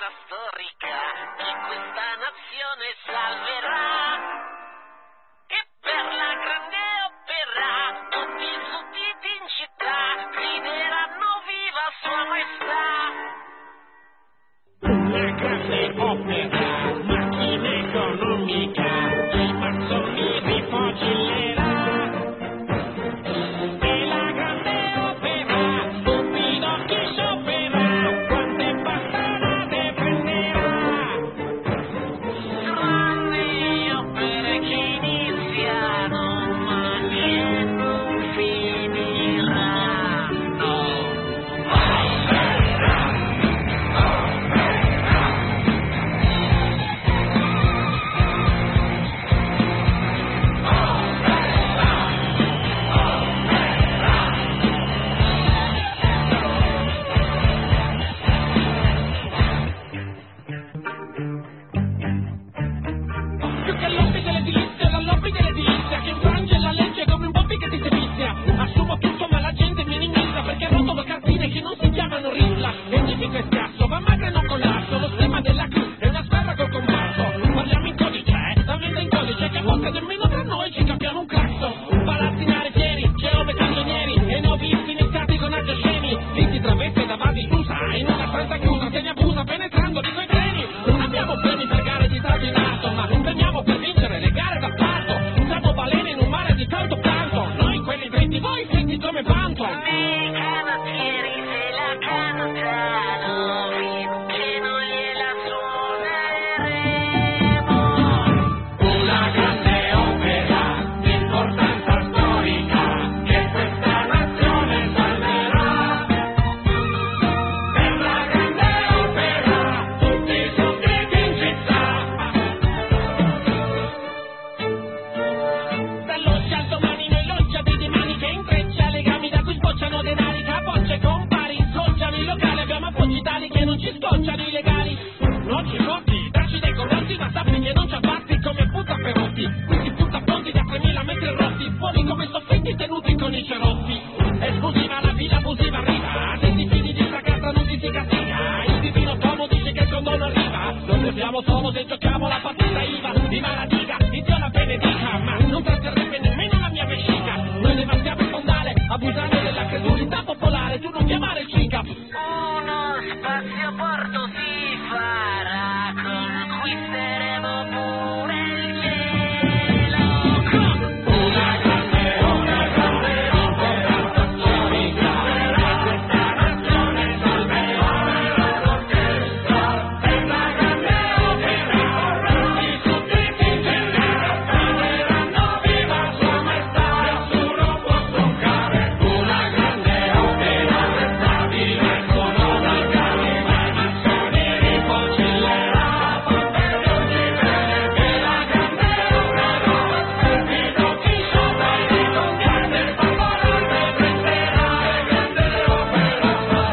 tornanza storica chi questa nazione salverà, che per la grande opera tutti sudditi in città grideranno viva sua maestà. Una grande opera, macchina economica, i massoni rifogillerà. E la grande opera, stupido chi sciopera, quante bastonate prenderà. Grandi opere che iniziano ma che non finiranno. Più che lobby dell'edilizia, la lobby dell'edilizia che infrange la legge come un bobby che ti sevizia. Assumo tutto ma la gente minimizza perché rotolo cartine che non si chiamano rilla. E il civico è scarso, va magro e non collasso. Lo stemma della cruz è una sbarra col comparso. Parliamo in codice, la mente in codice che a volte nemmeno tra noi ci capiamo un cazzo. Palazzi fieri, geometri ingegneri e nuovi iniziati con agio scemi. Lì si traveste davanti Susa in una stanza chiusa, se ne abusa penetrando di quei treni. Non abbiamo premi per gare di trago in alto, ma impegniamo per vincere le gare d'appalto. Usiamo balene in un mare di tanto pianto. Noi quelli dritti, voi fritti come panto. I canottieri se la cantano finché non gliela suoneremo. Una grande opera di importanza storica che questa nazione salverà. Per la grande opera tutti sudditi in città. Dall'oggi al domani noi loggia di mani che intreccia legami da cui sbocciano denari, capocce compari, scocciano i locali, abbiamo appoggi tali che non ci scocciano i legali. Non ci fotti, darci dei corrotti, ma sappi che non ci abbatti come puta Perotti. Qui si punta ponti da 3000 metri rotti, fuori come soffitti tenuti con i cerotti. Esclusiva la villa abusiva arriva, se ti fidi di sta casa non ti si castiga. Il divino Tomo dice che il condono arriva, non ne siamo solo se giochiamo la partita IVA. Viva la diga, Dio la benedica, ma non tratterrebbe nemmeno la mia vescica. Noi devastiamo il fondale, abusando della credulità popolare, tu non chiamare cica. Uno spazioporto si farà, conquisteremo pure il cielo. Una grande opera storica, questa nazione salverà. Per la grande opera tutti sudditi in città grideranno viva sua maestà. Nessuno può toccare una grande opera stabile, economica, i massoni rifogillerà. Per oggi bene che la grande opera stupido chi scioperi con grande bastonate prenderà. Grande opera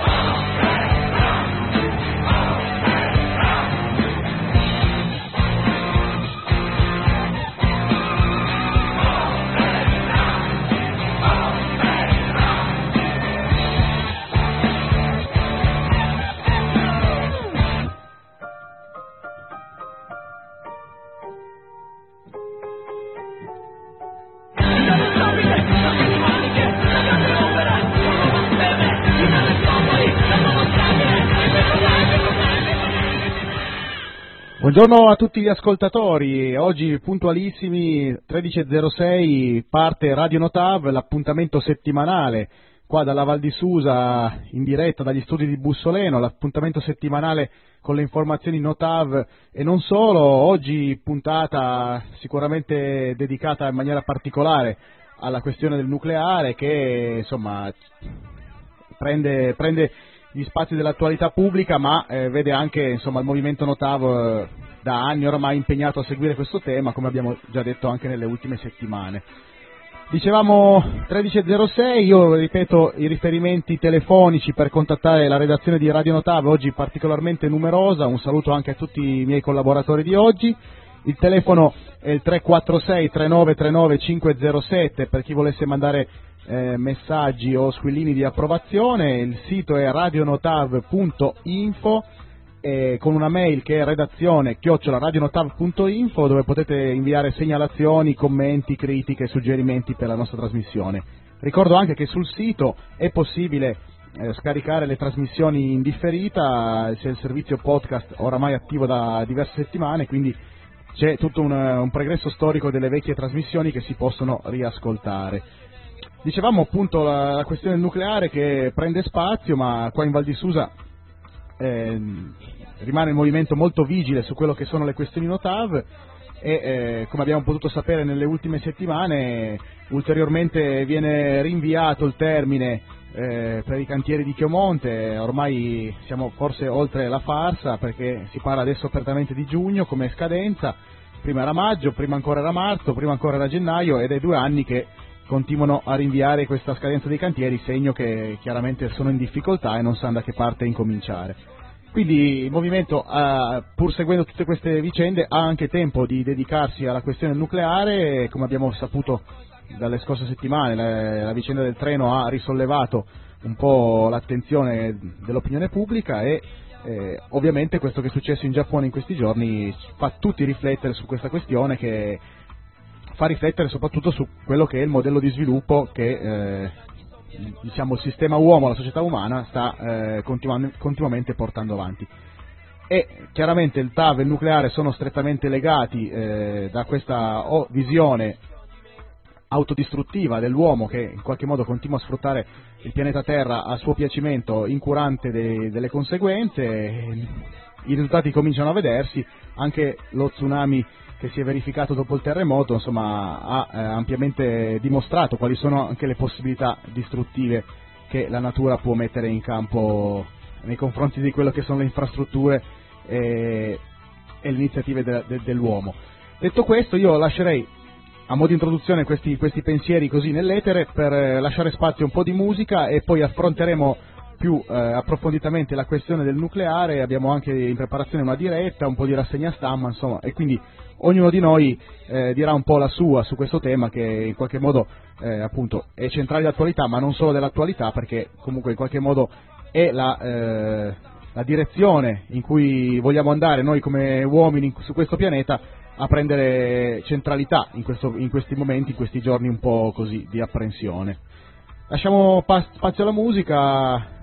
Buongiorno a tutti gli ascoltatori, oggi puntualissimi 13.06 parte Radio Notav, l'appuntamento settimanale qua dalla Val di Susa in diretta dagli studi di Bussoleno, l'appuntamento settimanale con le informazioni Notav e non solo. Oggi puntata sicuramente dedicata in maniera particolare alla questione del nucleare che insomma prende gli spazi dell'attualità pubblica, ma vede anche insomma il movimento Notav da anni oramai impegnato a seguire questo tema, come abbiamo già detto anche nelle ultime settimane. Dicevamo 13.06, io ripeto i riferimenti telefonici per contattare la redazione di Radio Notav, oggi particolarmente numerosa, un saluto anche a tutti i miei collaboratori di oggi. Il telefono è il 346 3939 507 per chi volesse mandare messaggi o squillini di approvazione. Il sito è radionotav.info con una mail che è redazione@radionotav.info, dove potete inviare segnalazioni, commenti, critiche, suggerimenti per la nostra trasmissione. Ricordo anche che sul sito è possibile scaricare le trasmissioni in differita, c'è il servizio podcast oramai attivo da diverse settimane, quindi c'è tutto un pregresso storico delle vecchie trasmissioni che si possono riascoltare. Dicevamo appunto la questione del nucleare che prende spazio, ma qua in Val di Susa rimane il movimento molto vigile su quello che sono le questioni Notav e come abbiamo potuto sapere nelle ultime settimane ulteriormente viene rinviato il termine per i cantieri di Chiomonte. Ormai siamo forse oltre la farsa, perché si parla adesso apertamente di giugno come scadenza, prima era maggio, prima ancora era marzo, prima ancora era gennaio, ed è 2 anni che continuano a rinviare questa scadenza dei cantieri, segno che chiaramente sono in difficoltà e non sanno da che parte incominciare. Quindi il movimento, pur seguendo tutte queste vicende, ha anche tempo di dedicarsi alla questione nucleare. Come abbiamo saputo dalle scorse settimane, la vicenda del treno ha risollevato un po' l'attenzione dell'opinione pubblica e ovviamente questo che è successo in Giappone in questi giorni fa tutti riflettere su questa questione, che fa riflettere soprattutto su quello che è il modello di sviluppo che diciamo il sistema uomo, la società umana sta continuamente portando avanti. E chiaramente il TAV e il nucleare sono strettamente legati da questa visione autodistruttiva dell'uomo, che in qualche modo continua a sfruttare il pianeta Terra a suo piacimento, incurante delle conseguenze. I risultati cominciano a vedersi, anche lo tsunami che si è verificato dopo il terremoto, insomma, ha ampiamente dimostrato quali sono anche le possibilità distruttive che la natura può mettere in campo nei confronti di quello che sono le infrastrutture e le iniziative dell'uomo. Detto questo, io lascerei a modo di introduzione questi pensieri così nell'etere, per lasciare spazio a un po' di musica, e poi affronteremo più approfonditamente la questione del nucleare. Abbiamo anche in preparazione una diretta, un po' di rassegna stampa, insomma, e quindi ognuno di noi dirà un po' la sua su questo tema, che in qualche modo appunto è centrale dell'attualità, ma non solo dell'attualità, perché comunque in qualche modo è la direzione in cui vogliamo andare noi come uomini su questo pianeta, a prendere centralità in questi momenti, in questi giorni un po' così di apprensione. Lasciamo spazio alla musica.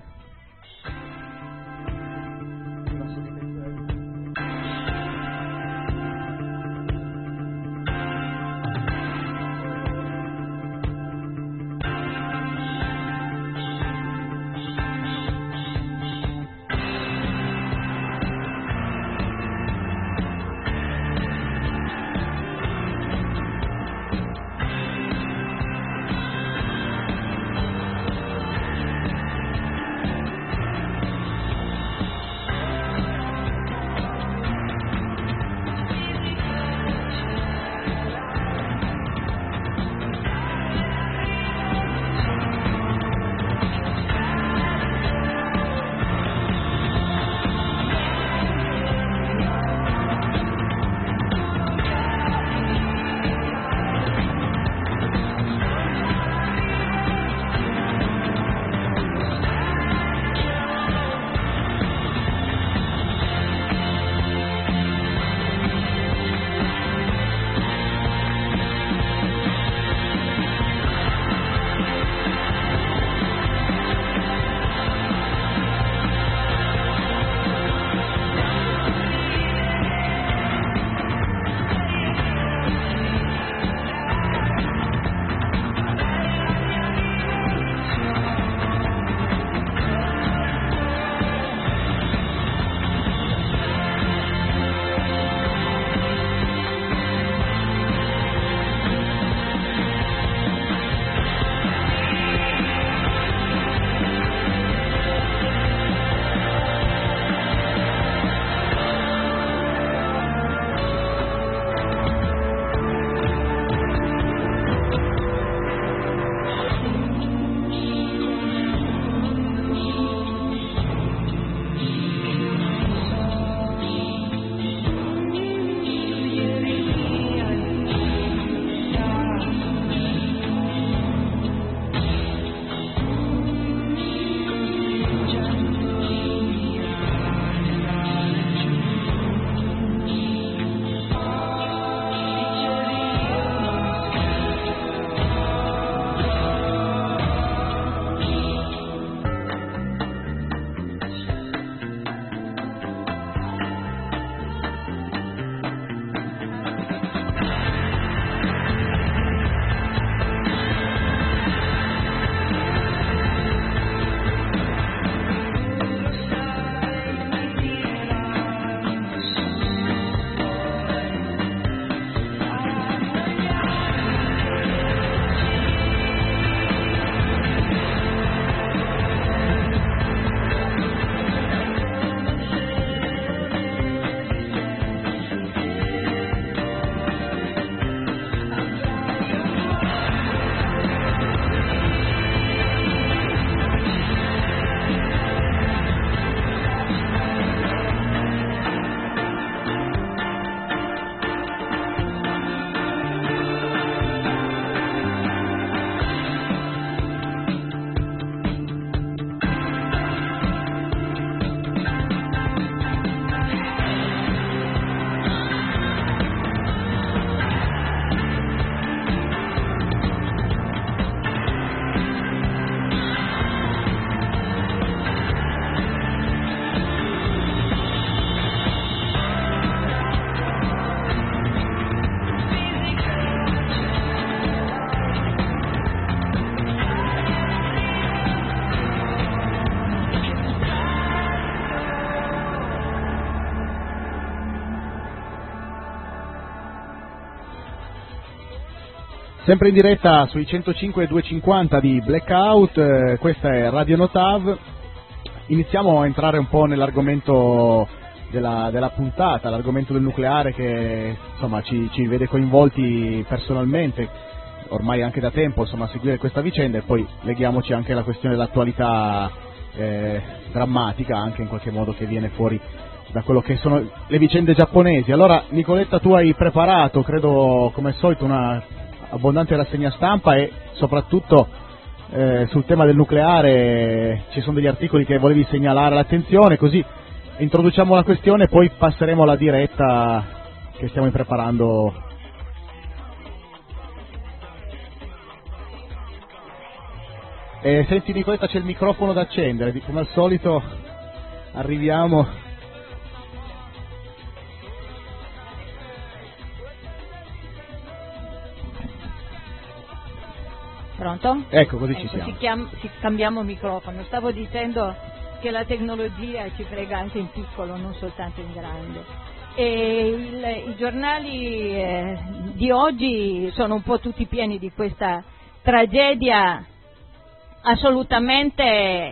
Sempre in diretta sui 105 e 250 di Blackout, questa è Radio Notav. Iniziamo a entrare un po' nell'argomento della puntata, l'argomento del nucleare che insomma ci vede coinvolti personalmente, ormai anche da tempo, insomma, a seguire questa vicenda, e poi leghiamoci anche alla questione dell'attualità drammatica, anche in qualche modo, che viene fuori da quello che sono le vicende giapponesi. Allora, Nicoletta, tu hai preparato, credo come al solito, una abbondante rassegna stampa, e soprattutto sul tema del nucleare ci sono degli articoli che volevi segnalare l'attenzione, così introduciamo la questione e poi passeremo alla diretta che stiamo preparando. Senti Nicoletta, c'è il microfono da accendere, come al solito arriviamo. Pronto? Ecco, così ci siamo. Cambiamo microfono. Stavo dicendo che la tecnologia ci frega anche in piccolo, non soltanto in grande. E i giornali di oggi sono un po' tutti pieni di questa tragedia assolutamente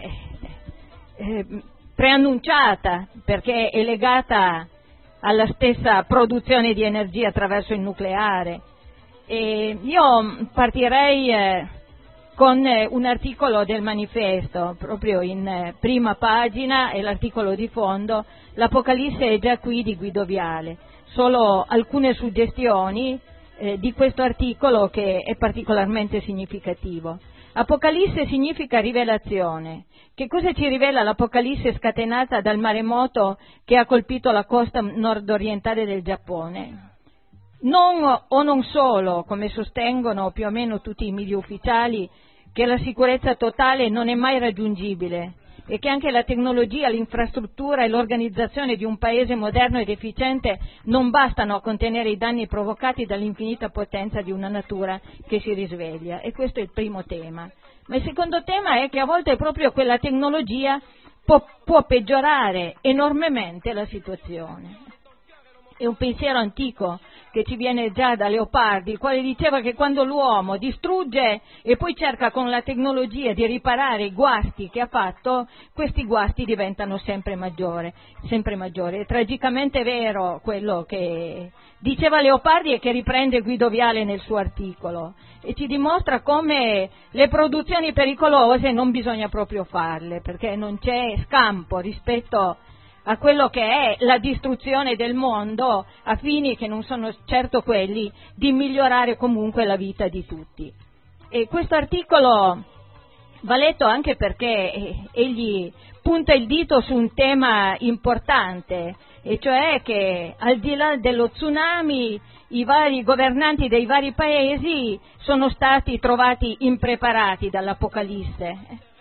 preannunciata, perché è legata alla stessa produzione di energia attraverso il nucleare. E io partirei con un articolo del Manifesto, proprio in prima pagina, e l'articolo di fondo, "L'Apocalisse è già qui" di Guido Viale. Solo alcune suggestioni di questo articolo che è particolarmente significativo. Apocalisse significa rivelazione. Che cosa ci rivela l'Apocalisse scatenata dal maremoto che ha colpito la costa nord-orientale del Giappone? Non solo, come sostengono più o meno tutti i media ufficiali, che la sicurezza totale non è mai raggiungibile e che anche la tecnologia, l'infrastruttura e l'organizzazione di un paese moderno ed efficiente non bastano a contenere i danni provocati dall'infinita potenza di una natura che si risveglia. E questo è il primo tema. Ma il secondo tema è che a volte proprio quella tecnologia può peggiorare enormemente la situazione. È un pensiero antico che ci viene già da Leopardi, il quale diceva che quando l'uomo distrugge e poi cerca con la tecnologia di riparare i guasti che ha fatto, questi guasti diventano sempre maggiori. È tragicamente vero quello che diceva Leopardi e che riprende Guido Viale nel suo articolo, e ci dimostra come le produzioni pericolose non bisogna proprio farle, perché non c'è scampo rispetto a quello che è la distruzione del mondo, a fini che non sono certo quelli di migliorare comunque la vita di tutti. E questo articolo va letto anche perché egli punta il dito su un tema importante, e cioè che al di là dello tsunami i vari governanti dei vari paesi sono stati trovati impreparati dall'Apocalisse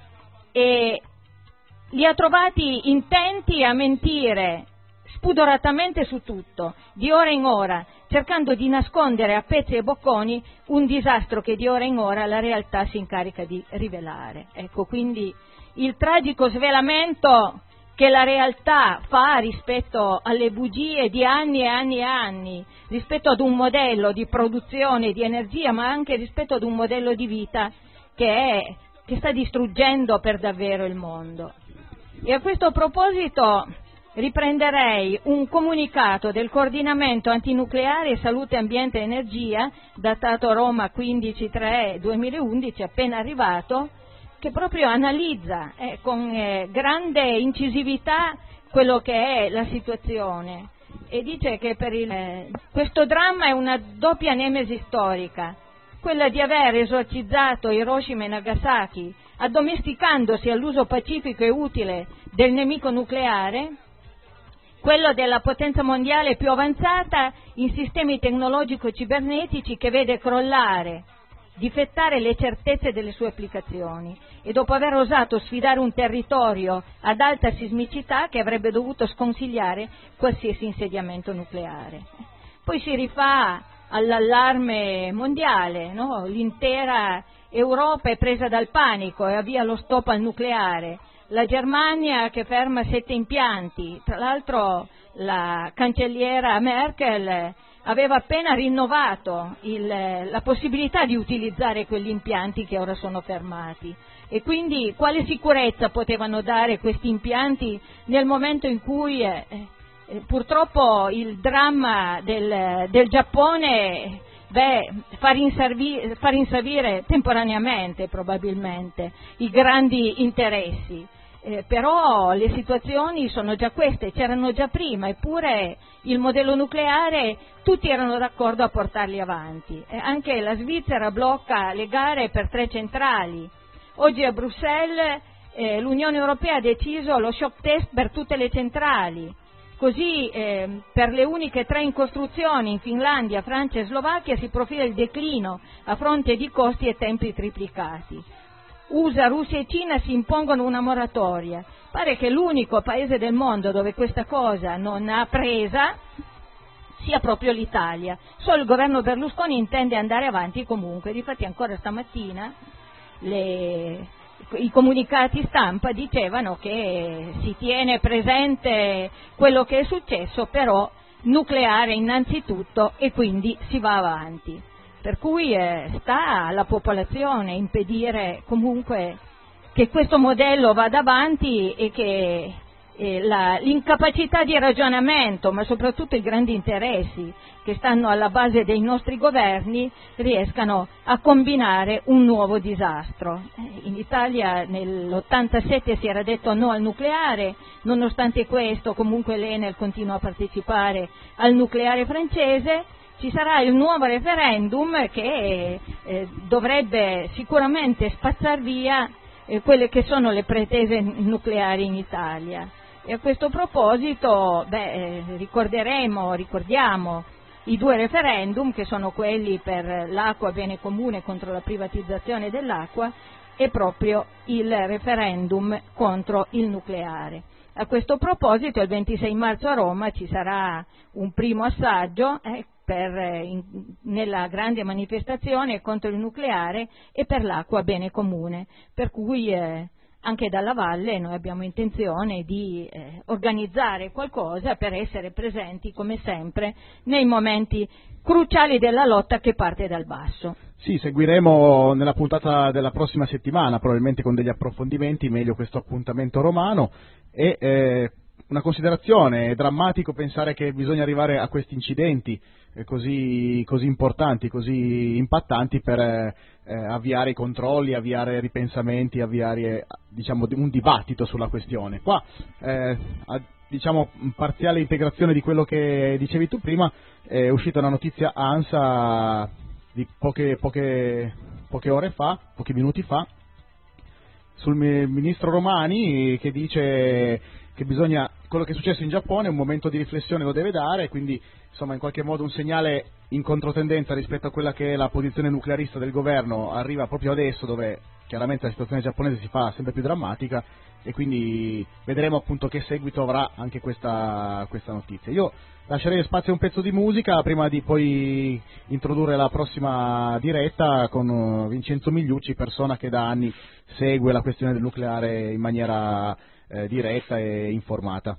e li ha trovati intenti a mentire spudoratamente su tutto, di ora in ora, cercando di nascondere a pezzi e bocconi un disastro che di ora in ora la realtà si incarica di rivelare. Ecco, quindi il tragico svelamento che la realtà fa rispetto alle bugie di anni e anni e anni, rispetto ad un modello di produzione di energia, ma anche rispetto ad un modello di vita che sta distruggendo per davvero il mondo. E a questo proposito riprenderei un comunicato del Coordinamento Antinucleare Salute, Ambiente e Energia, datato Roma 15/3/2011, appena arrivato, che proprio analizza con grande incisività quello che è la situazione, e dice che questo dramma è una doppia nemesi storica, quella di aver esorcizzato Hiroshima e Nagasaki, addomesticandosi all'uso pacifico e utile del nemico nucleare, quello della potenza mondiale più avanzata in sistemi tecnologico-cibernetici, che vede crollare, difettare le certezze delle sue applicazioni, e dopo aver osato sfidare un territorio ad alta sismicità che avrebbe dovuto sconsigliare qualsiasi insediamento nucleare. Poi si rifà all'allarme mondiale, no? L'intera Europa è presa dal panico e avvia lo stop al nucleare. La Germania che ferma 7 impianti, tra l'altro la cancelliera Merkel aveva appena rinnovato la possibilità di utilizzare quegli impianti che ora sono fermati. E quindi quale sicurezza potevano dare questi impianti nel momento in cui purtroppo il dramma del Giappone far insavire temporaneamente probabilmente i grandi interessi. Però le situazioni sono già queste, c'erano già prima, eppure il modello nucleare tutti erano d'accordo a portarli avanti. Anche la Svizzera blocca le gare per 3 centrali. Oggi a Bruxelles l'Unione Europea ha deciso lo shock test per tutte le centrali. Così per le uniche 3 in costruzione in Finlandia, Francia e Slovacchia si profila il declino a fronte di costi e tempi triplicati. USA, Russia e Cina si impongono una moratoria. Pare che l'unico paese del mondo dove questa cosa non ha presa sia proprio l'Italia. Solo il governo Berlusconi intende andare avanti comunque. Difatti ancora stamattina i comunicati stampa dicevano che si tiene presente quello che è successo, però nucleare innanzitutto, e quindi si va avanti. Per cui sta alla popolazione impedire comunque che questo modello vada avanti e che l'incapacità di ragionamento, ma soprattutto i grandi interessi che stanno alla base dei nostri governi riescano a combinare un nuovo disastro. In Italia nell'87 si era detto no al nucleare, nonostante questo comunque l'Enel continua a partecipare al nucleare francese. Ci sarà il nuovo referendum che dovrebbe sicuramente spazzar via quelle che sono le pretese nucleari in Italia. E a questo proposito ricordiamo i 2 referendum, che sono quelli per l'acqua bene comune contro la privatizzazione dell'acqua e proprio il referendum contro il nucleare. A questo proposito il 26 marzo a Roma ci sarà un primo assaggio nella grande manifestazione contro il nucleare e per l'acqua bene comune, per cui anche dalla Valle noi abbiamo intenzione di organizzare qualcosa per essere presenti come sempre nei momenti cruciali della lotta che parte dal basso. Sì, seguiremo nella puntata della prossima settimana, probabilmente con degli approfondimenti, meglio questo appuntamento romano. E una considerazione: è drammatico pensare che bisogna arrivare a questi incidenti così importanti, così impattanti per avviare i controlli, avviare ripensamenti, avviare un dibattito sulla questione. Qua parziale integrazione di quello che dicevi tu prima, è uscita una notizia ANSA di poche ore fa, pochi minuti fa, sul ministro Romani, che dice che quello che è successo in Giappone, un momento di riflessione lo deve dare, quindi insomma in qualche modo un segnale in controtendenza rispetto a quella che è la posizione nuclearista del governo arriva proprio adesso, dove chiaramente la situazione giapponese si fa sempre più drammatica, e quindi vedremo appunto che seguito avrà anche questa notizia. Io lascerei spazio a un pezzo di musica prima di poi introdurre la prossima diretta con Vincenzo Migliucci, persona che da anni segue la questione del nucleare in maniera diretta e informata.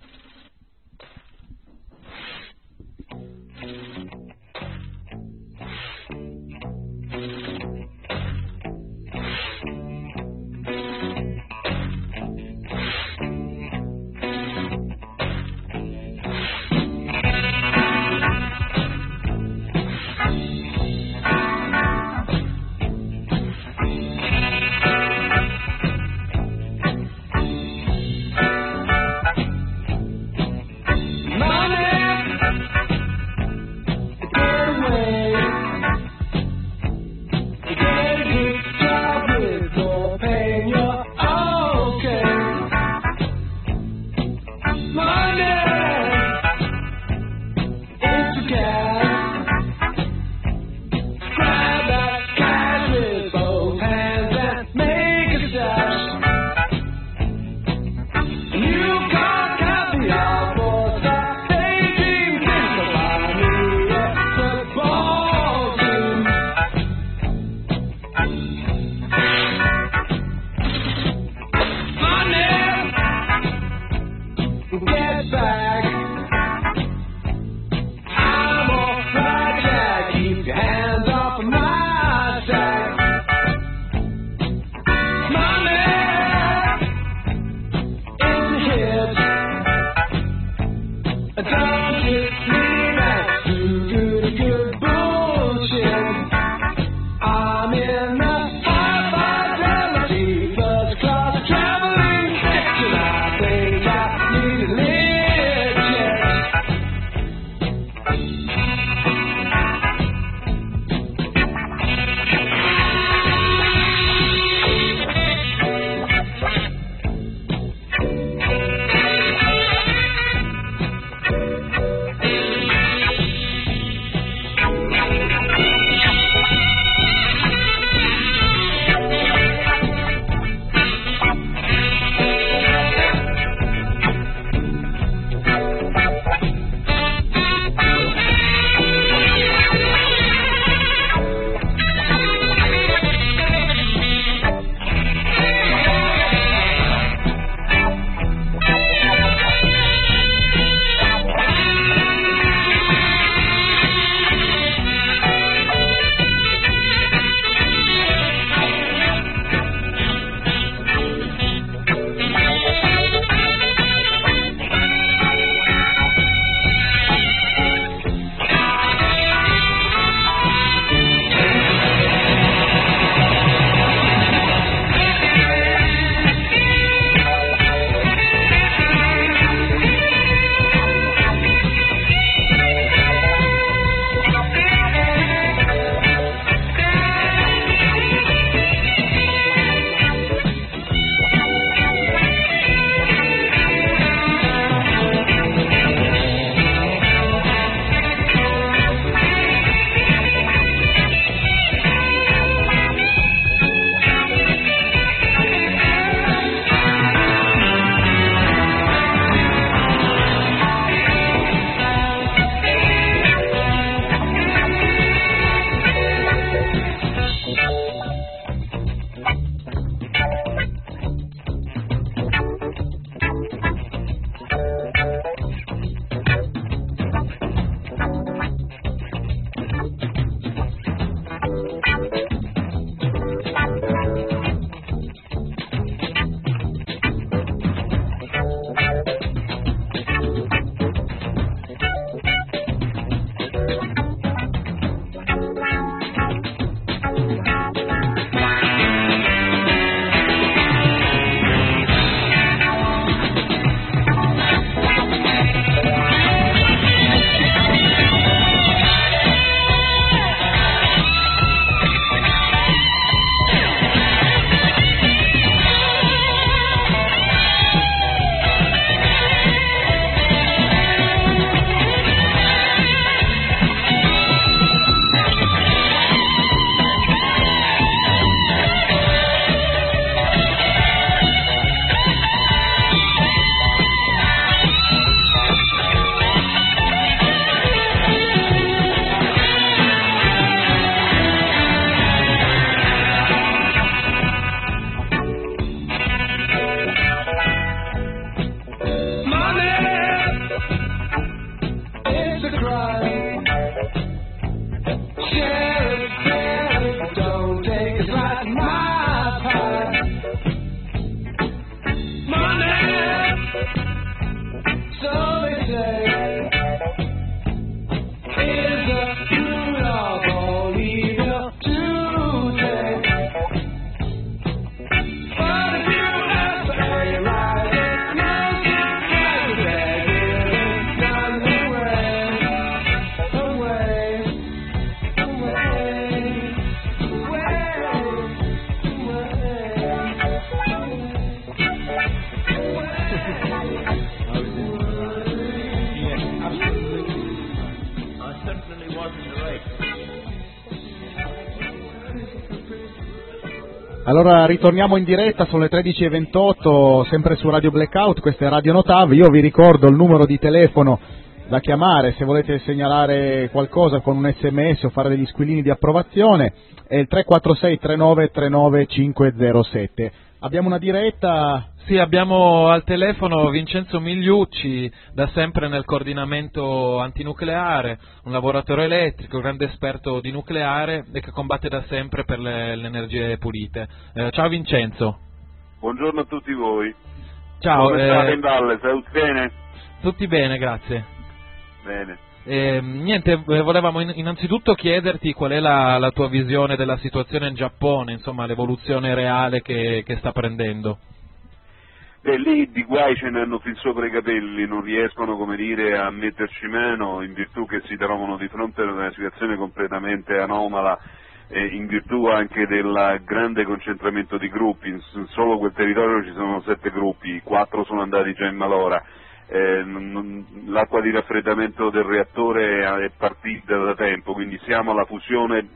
Get back. Don't you need that good bullshit? I'm in the high-fidelity first class traveling section. I think I need a lift Allora ritorniamo in diretta, sono le 13:28, sempre su Radio Blackout, questa è Radio Notav. Io vi ricordo il numero di telefono da chiamare se volete segnalare qualcosa con un SMS o fare degli squillini di approvazione, è il 346 39 39 507. Abbiamo una diretta. Sì, abbiamo al telefono Vincenzo Migliucci, da sempre nel coordinamento antinucleare, un lavoratore elettrico, grande esperto di nucleare e che combatte da sempre per le energie pulite. Ciao Vincenzo. Buongiorno a tutti voi. Ciao. Come state in valle? Tutti bene? Tutti bene, grazie. Bene. Niente, volevamo innanzitutto chiederti qual è la tua visione della situazione in Giappone, insomma l'evoluzione reale che sta prendendo. Lì di guai ce ne hanno fin sopra i capelli, non riescono, come dire, a metterci mano in virtù che si trovano di fronte ad una situazione completamente anomala, in virtù anche del grande concentramento di gruppi. In solo quel territorio ci sono 7 gruppi, 4 sono andati già in malora. L'acqua di raffreddamento del reattore è partita da tempo, quindi siamo alla fusione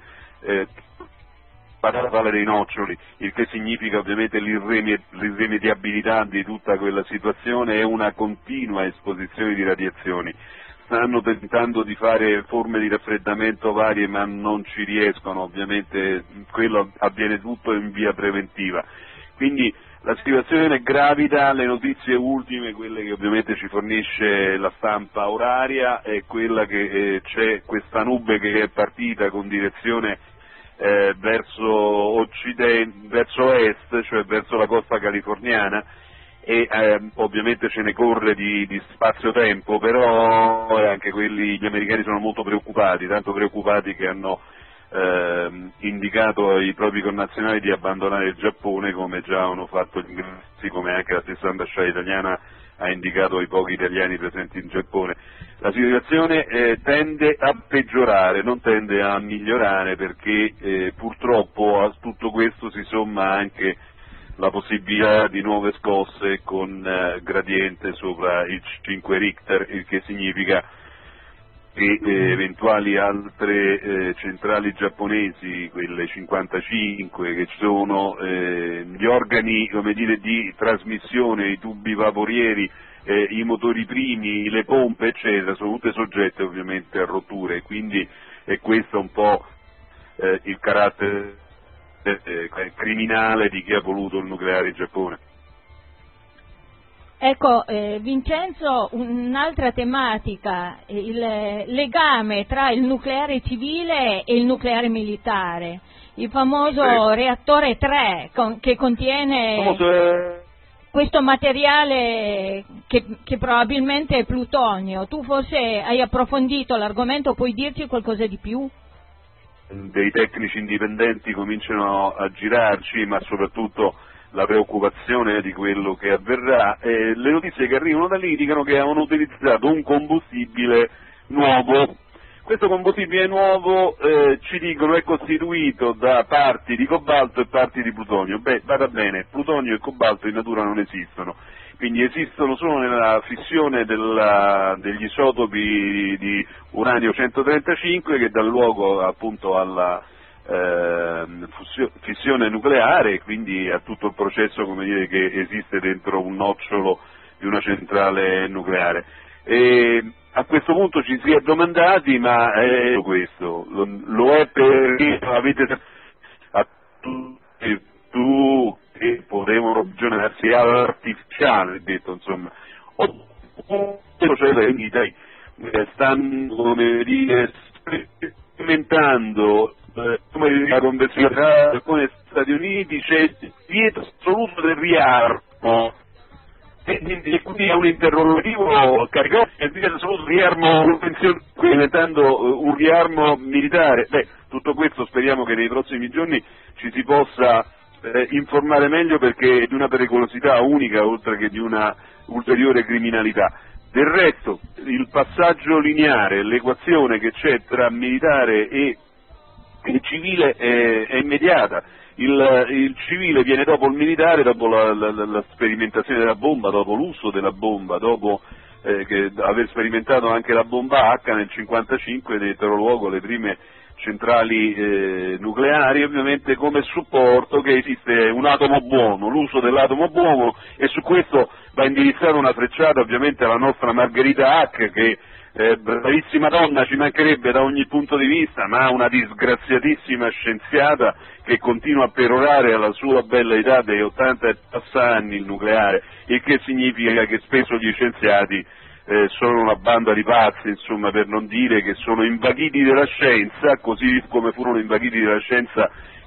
patale dei noccioli, il che significa ovviamente l'irrimediabilità di tutta quella situazione e una continua esposizione di radiazioni. Stanno tentando di fare forme di raffreddamento varie, ma non ci riescono, ovviamente quello avviene tutto in via preventiva. Quindi la situazione è gravida, le notizie ultime, quelle che ovviamente ci fornisce la stampa oraria, è quella che c'è questa nube che è partita con direzione verso est, cioè verso la costa californiana, e ovviamente ce ne corre di spazio-tempo, però anche gli americani sono molto preoccupati, tanto preoccupati che hanno indicato ai propri connazionali di abbandonare il Giappone, come già hanno fatto gli inglesi, come anche la stessa ambasciata italiana ha indicato ai pochi italiani presenti in Giappone. La situazione tende a peggiorare, non tende a migliorare, perché purtroppo a tutto questo si somma anche la possibilità di nuove scosse con gradiente sopra il 5 Richter, il che significa che eventuali altre centrali giapponesi, quelle 55 che ci sono, gli organi, come dire, di trasmissione, i tubi vaporieri, i motori primi, le pompe eccetera, sono tutte soggette ovviamente a rotture, quindi è questo un po' il carattere criminale di chi ha voluto il nucleare in Giappone. Ecco, Vincenzo, un'altra tematica, il legame tra il nucleare civile e il nucleare militare, il famoso reattore 3 che contiene questo materiale che probabilmente è plutonio. Tu forse hai approfondito l'argomento, puoi dirci qualcosa di più? Dei tecnici indipendenti cominciano a girarci, ma soprattutto la preoccupazione di quello che avverrà. Le notizie che arrivano da lì dicono che hanno utilizzato un combustibile nuovo. Questo combustibile nuovo, ci dicono, è costituito da parti di cobalto e parti di plutonio. Beh, vada bene, plutonio e cobalto in natura non esistono, quindi esistono solo nella fissione degli isotopi di uranio 135, che dà luogo appunto alla fissione nucleare, quindi a tutto il processo, come dire, che esiste dentro un nocciolo di una centrale nucleare. E a questo punto ci si è domandati, ma questo lo è perché avete tu che potevano ragionarsi all'artificiale, detto, insomma, stanno, come dire, sperimentando la conversione tra Giappone e Stati Uniti, c'è dietro assoluto del riarmo, e quindi è un interrogativo caricato assoluto riarmo, diventando un riarmo militare. Beh, tutto questo speriamo che nei prossimi giorni ci si possa informare meglio, perché è di una pericolosità unica, oltre che di una ulteriore criminalità. Del resto, il passaggio lineare, l'equazione che c'è tra militare e civile è immediata. Il civile viene dopo il militare, dopo la sperimentazione della bomba, dopo l'uso della bomba, dopo aver sperimentato anche la bomba H nel 1955, dettero luogo le prime centrali nucleari, ovviamente come supporto che esiste un atomo buono, l'uso dell'atomo buono, e su questo va indirizzata una frecciata ovviamente alla nostra Margherita Hack, che bravissima donna, ci mancherebbe da ogni punto di vista, ma una disgraziatissima scienziata che continua a perorare alla sua bella età dei 80 e passa anni il nucleare, il che significa che spesso gli scienziati sono una banda di pazzi, insomma, per non dire che sono invaghiti della scienza, così come furono invaghiti della scienza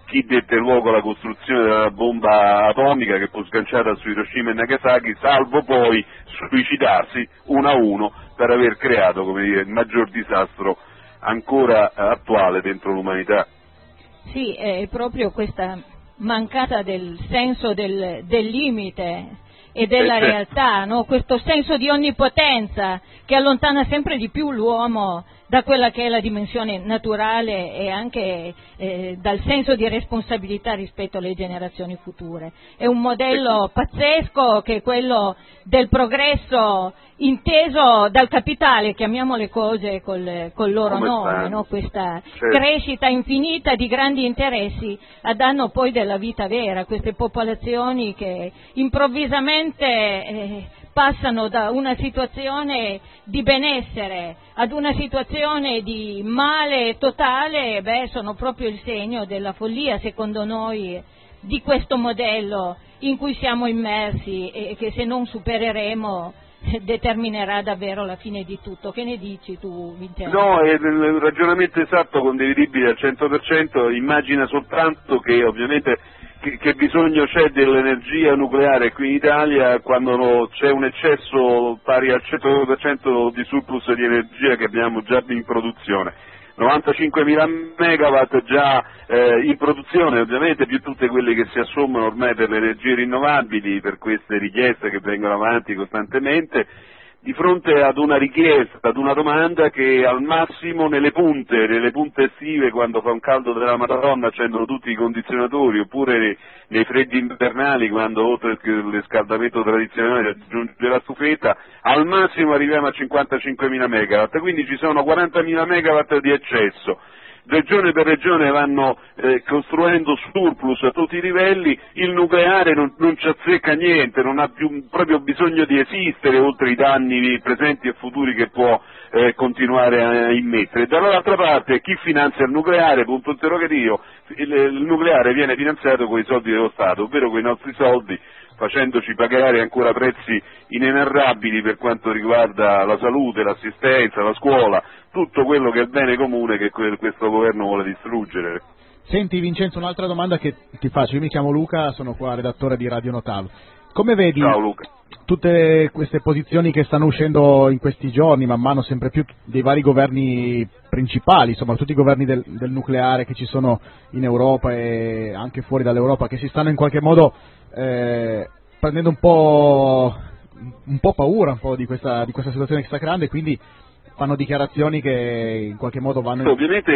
chi dette luogo alla costruzione della bomba atomica che fu sganciata su Hiroshima e Nagasaki, salvo poi suicidarsi uno a uno per aver creato, come dire, il maggior disastro ancora attuale dentro l'umanità. Sì, è proprio questa mancata del senso del limite e della realtà, no? Questo senso di onnipotenza che allontana sempre di più l'uomo da quella che è la dimensione naturale e anche dal senso di responsabilità rispetto alle generazioni future. È un modello pazzesco che è quello del progresso inteso dal capitale, chiamiamo le cose col loro nome, no? Questa crescita infinita di grandi interessi a danno poi della vita vera, queste popolazioni che improvvisamente passano da una situazione di benessere ad una situazione di male totale, sono proprio il segno della follia, secondo noi, di questo modello in cui siamo immersi e che se non supereremo determinerà davvero la fine di tutto. Che ne dici tu, Vincenzo? No, è il ragionamento esatto, condividibile al 100%, immagina soltanto che ovviamente che bisogno c'è dell'energia nucleare qui in Italia quando c'è un eccesso pari al 100% di surplus di energia che abbiamo già in produzione. 95.000 megawatt già in produzione, ovviamente, più tutte quelle che si assommano ormai per le energie rinnovabili, per queste richieste che vengono avanti costantemente, di fronte ad una richiesta, ad una domanda che al massimo nelle punte estive, quando fa un caldo della Madonna, accendono tutti i condizionatori, oppure nei freddi invernali, quando oltre il riscaldamento tradizionale si aggiunge la stufetta, al massimo arriviamo a 55.000 megawatt, quindi ci sono 40.000 megawatt di eccesso. Regione per regione vanno costruendo surplus a tutti i livelli, il nucleare non ci azzecca niente, non ha più proprio bisogno di esistere oltre i danni presenti e futuri che può continuare a immettere. Dall'altra parte chi finanzia il nucleare, punto interrogativo, il nucleare viene finanziato con i soldi dello Stato, ovvero con i nostri soldi, facendoci pagare ancora prezzi inenarrabili per quanto riguarda la salute, l'assistenza, la scuola, tutto quello che è il bene comune che questo governo vuole distruggere. Senti Vincenzo, un'altra domanda che ti faccio, io mi chiamo Luca, sono qua redattore di Radio Notav. Come vedi tutte queste posizioni che stanno uscendo in questi giorni, man mano sempre più, dei vari governi principali, insomma tutti i governi del nucleare che ci sono in Europa e anche fuori dall'Europa, che si stanno in qualche modo prendendo un po' paura un po' di questa situazione che sta creando, e quindi fanno dichiarazioni che in qualche modo vanno... Ovviamente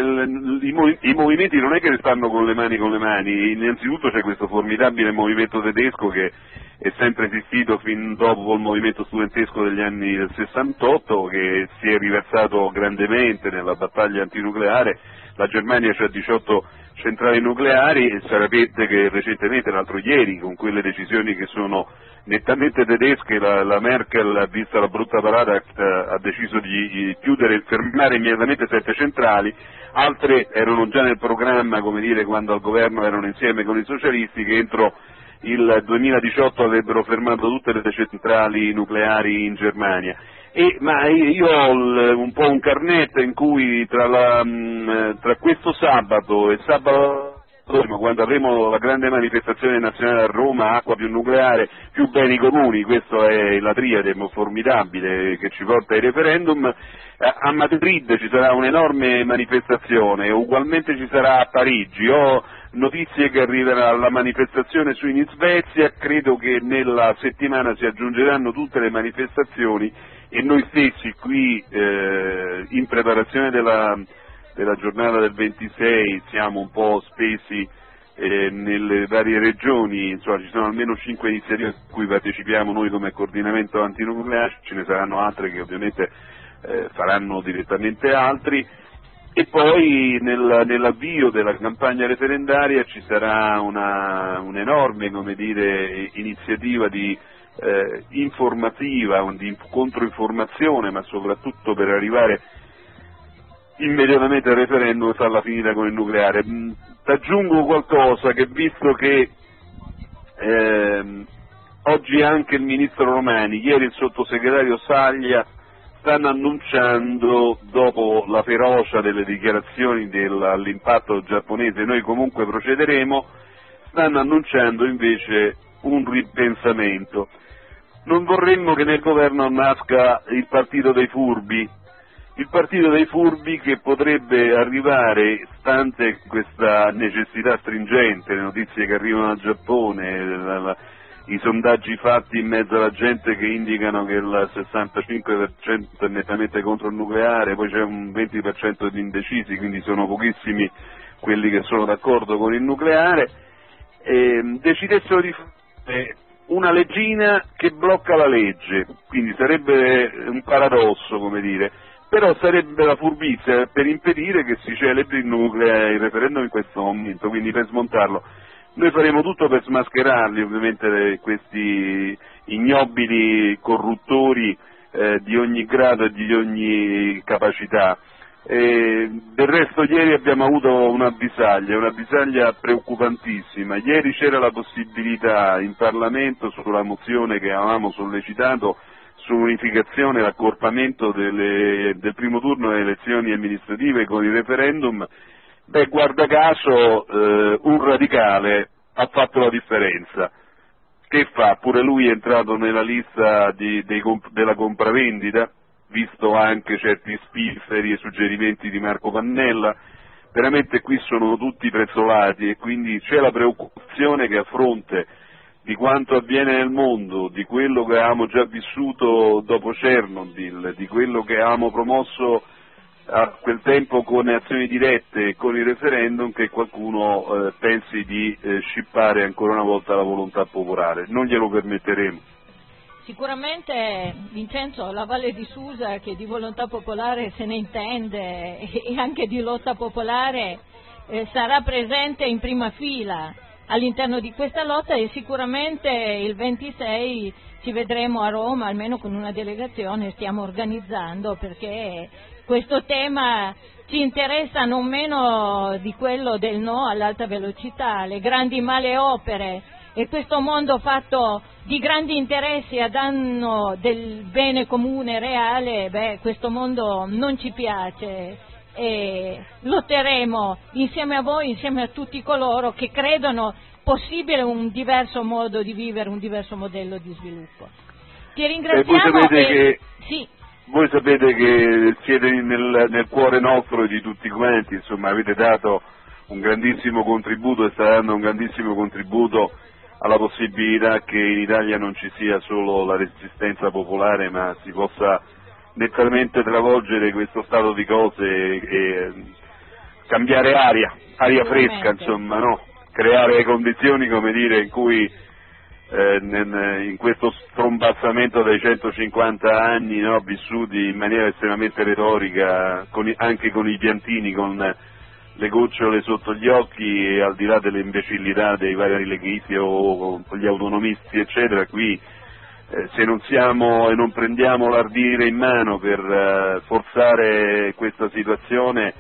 i movimenti non è che ne stanno con le mani, innanzitutto c'è questo formidabile movimento tedesco che è sempre esistito fin dopo il movimento studentesco degli anni del 68, che si è riversato grandemente nella battaglia antinucleare. La Germania c'ha 18 centrali nucleari e sapete che recentemente, l'altro ieri, con quelle decisioni che sono nettamente tedesche, la Merkel, vista la brutta parata, ha deciso di chiudere, fermare immediatamente 7 centrali, altre erano già nel programma, come dire, quando al governo erano insieme con i socialisti, che entro il 2018 avrebbero fermato tutte le centrali nucleari in Germania. Ma io ho un po' un carnet in cui tra questo sabato e sabato prossimo, quando avremo la grande manifestazione nazionale a Roma, acqua più nucleare, più beni comuni, questa è la triade formidabile che ci porta ai referendum, a Madrid ci sarà un'enorme manifestazione, ugualmente ci sarà a Parigi. Ho notizie che arrivano alla manifestazione in Svezia, credo che nella settimana si aggiungeranno tutte le manifestazioni e noi stessi qui in preparazione della giornata del 26 siamo un po' spesi nelle varie regioni, insomma ci sono almeno 5 iniziative a cui partecipiamo noi come coordinamento antinucleare, ce ne saranno altre che ovviamente faranno direttamente altri, e poi nell'avvio della campagna referendaria ci sarà un'enorme, come dire, iniziativa di informativa, di controinformazione, ma soprattutto per arrivare immediatamente al referendum e farla finita con il nucleare. Aggiungo qualcosa, che visto che oggi anche il ministro Romani, ieri il sottosegretario Saglia stanno annunciando, dopo la ferocia delle dichiarazioni all'impatto giapponese, noi comunque procederemo, stanno annunciando invece un ripensamento. Non vorremmo che nel governo nasca il partito dei furbi, che potrebbe arrivare, stante questa necessità stringente, le notizie che arrivano dal Giappone, i sondaggi fatti in mezzo alla gente che indicano che il 65% è nettamente contro il nucleare, poi c'è un 20% di indecisi, quindi sono pochissimi quelli che sono d'accordo con il nucleare, decidessero di fare una leggina che blocca la legge, quindi sarebbe un paradosso, come dire, però sarebbe la furbizia per impedire che si celebri il referendum in questo momento, quindi per smontarlo. Noi faremo tutto per smascherarli, ovviamente, questi ignobili corruttori di ogni grado e di ogni capacità. Del resto ieri abbiamo avuto una avvisaglia preoccupantissima. Ieri c'era la possibilità in Parlamento, sulla mozione che avevamo sollecitato, sull'unificazione e l'accorpamento del primo turno delle elezioni amministrative con il referendum. Guarda caso un radicale ha fatto la differenza. Che fa? Pure lui è entrato nella lista della compravendita, visto anche certi spifferi e suggerimenti di Marco Pannella. Veramente qui sono tutti prezzolati e quindi c'è la preoccupazione che, a fronte di quanto avviene nel mondo, di quello che avevamo già vissuto dopo Chernobyl, di quello che avevamo promosso a quel tempo con azioni dirette e con il referendum, che qualcuno pensi di scippare ancora una volta la volontà popolare. Non glielo permetteremo. Sicuramente, Vincenzo, la Valle di Susa, che di volontà popolare se ne intende e anche di lotta popolare, sarà presente in prima fila all'interno di questa lotta, e sicuramente il 26 ci vedremo a Roma, almeno con una delegazione stiamo organizzando, perché questo tema ci interessa non meno di quello del no all'alta velocità, le grandi male opere e questo mondo fatto di grandi interessi a danno del bene comune reale. Questo mondo non ci piace e lotteremo insieme a voi, insieme a tutti coloro che credono possibile un diverso modo di vivere, un diverso modello di sviluppo. Ti ringraziamo. Voi sapete che siete nel cuore nostro e di tutti quanti, insomma avete dato un grandissimo contributo e state dando un grandissimo contributo alla possibilità che in Italia non ci sia solo la resistenza popolare, ma si possa nettamente travolgere questo stato di cose e cambiare aria fresca, insomma, no? Creare le condizioni, come dire, in cui in questo strombazzamento dei 150 anni, no, vissuti in maniera estremamente retorica, anche con i piantini, con le gocciole sotto gli occhi e al di là delle imbecillità dei vari leghisti o gli autonomisti eccetera, qui se non siamo e non prendiamo l'ardire in mano per forzare questa situazione,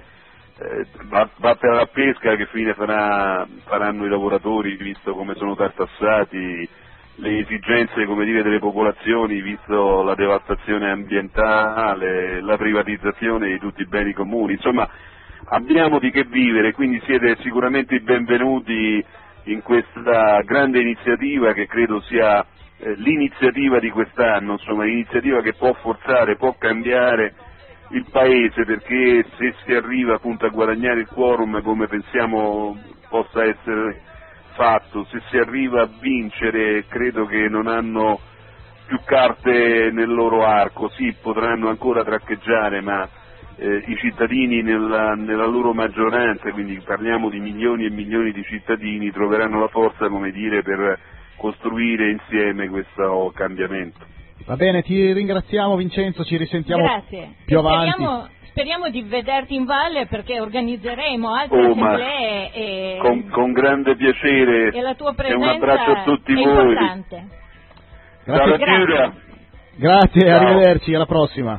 va per la pesca. Che fine faranno i lavoratori, visto come sono tartassati, le esigenze, come dire, delle popolazioni, visto la devastazione ambientale, la privatizzazione di tutti i beni comuni. Insomma, abbiamo di che vivere, quindi siete sicuramente i benvenuti in questa grande iniziativa, che credo sia l'iniziativa di quest'anno, insomma l'iniziativa che può forzare, può cambiare il Paese, perché se si arriva appunto a guadagnare il quorum, come pensiamo possa essere fatto, se si arriva a vincere, credo che non hanno più carte nel loro arco. Sì, potranno ancora traccheggiare, ma i cittadini nella loro maggioranza, quindi parliamo di milioni e milioni di cittadini, troveranno la forza, come dire, per costruire insieme questo cambiamento. Va bene, ti ringraziamo Vincenzo, ci risentiamo Grazie. più avanti. Speriamo di vederti in valle, perché organizzeremo altre assemblee con grande piacere, e la tua presenza un abbraccio a tutti voi. Importante. Grazie, Ciao. arrivederci, alla prossima.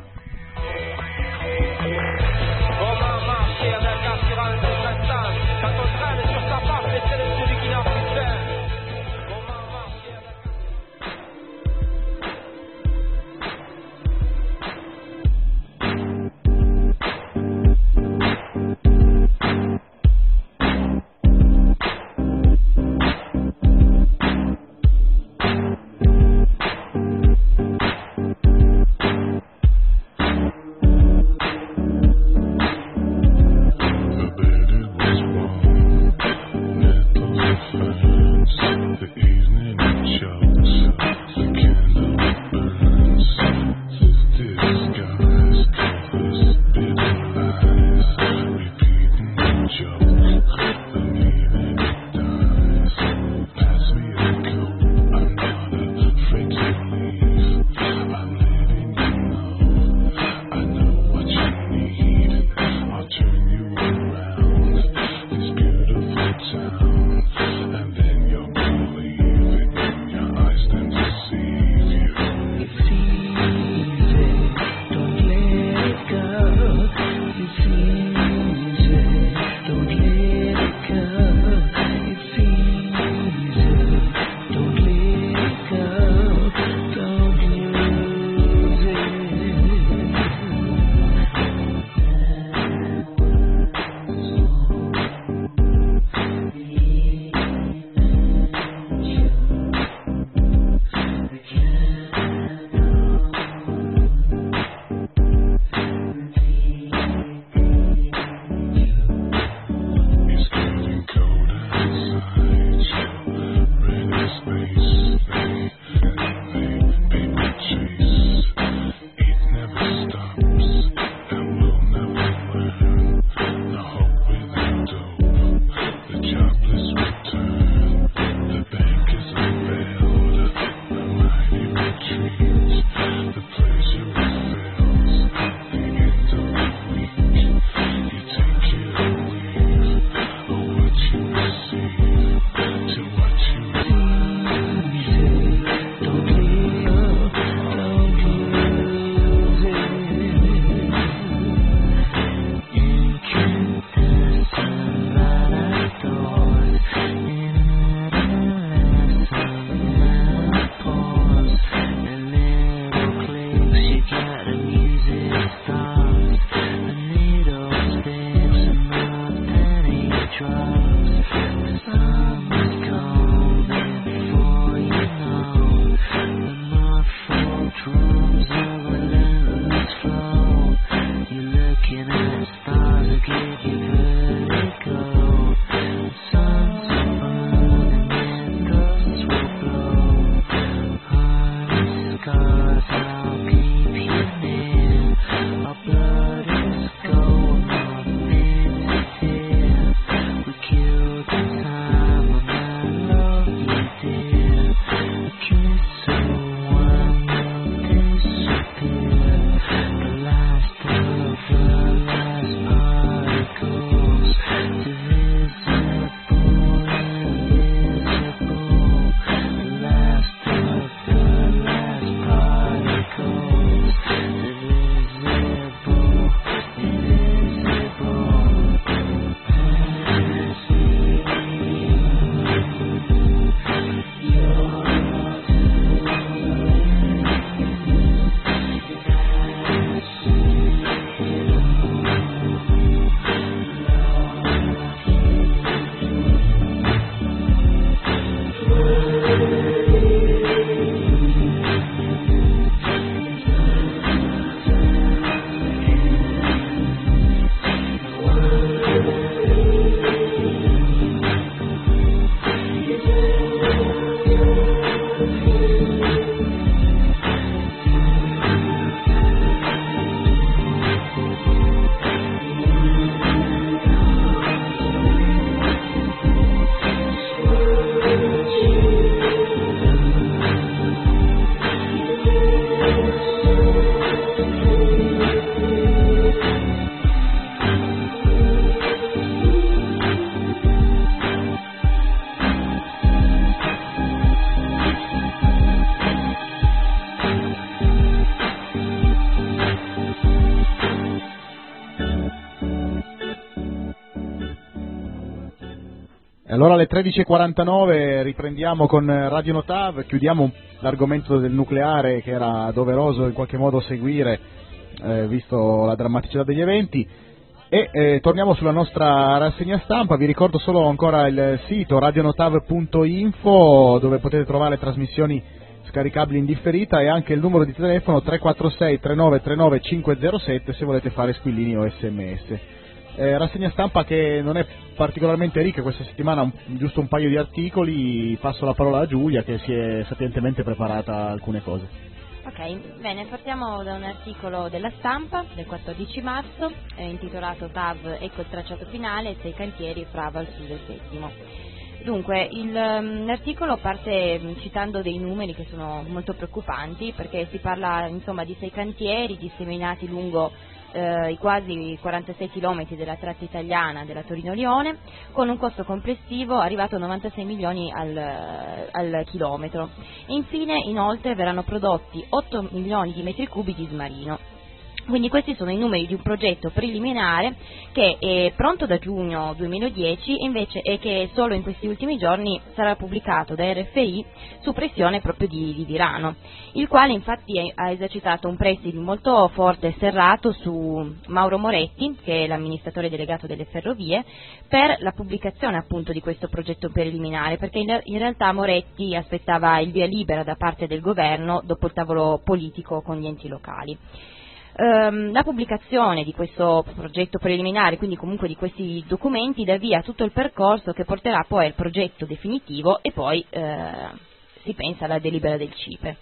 Allora alle 13.49 riprendiamo con Radio Notav, chiudiamo l'argomento del nucleare che era doveroso in qualche modo seguire, visto la drammaticità degli eventi, e torniamo sulla nostra rassegna stampa. Vi ricordo solo ancora il sito radionotav.info, dove potete trovare le trasmissioni scaricabili in differita, e anche il numero di telefono 346 3939 507 se volete fare squillini o sms. Rassegna stampa che non è particolarmente ricca questa settimana, giusto un paio di articoli. Passo la parola a Giulia che si è sapientemente preparata alcune cose. Ok, bene, partiamo da un articolo della Stampa del 14 marzo intitolato TAV, ecco il tracciato finale, 6 cantieri fra Val Susa e Settimo. Dunque, l'articolo parte citando dei numeri che sono molto preoccupanti, perché si parla insomma di 6 cantieri disseminati lungo i quasi 46 km della tratta italiana della Torino-Lione, con un costo complessivo arrivato a 96 milioni al chilometro. E infine, inoltre, verranno prodotti 8 milioni di metri cubi di smarino. Quindi questi sono i numeri di un progetto preliminare che è pronto da giugno 2010 invece, e che solo in questi ultimi giorni sarà pubblicato da RFI su pressione proprio di Virano, il quale infatti ha esercitato un pressing molto forte e serrato su Mauro Moretti, che è l'amministratore delegato delle ferrovie, per la pubblicazione appunto di questo progetto preliminare, perché in realtà Moretti aspettava il via libera da parte del governo dopo il tavolo politico con gli enti locali. La pubblicazione di questo progetto preliminare, quindi comunque di questi documenti, dà via a tutto il percorso che porterà poi al progetto definitivo e poi si pensa alla delibera del CIPE.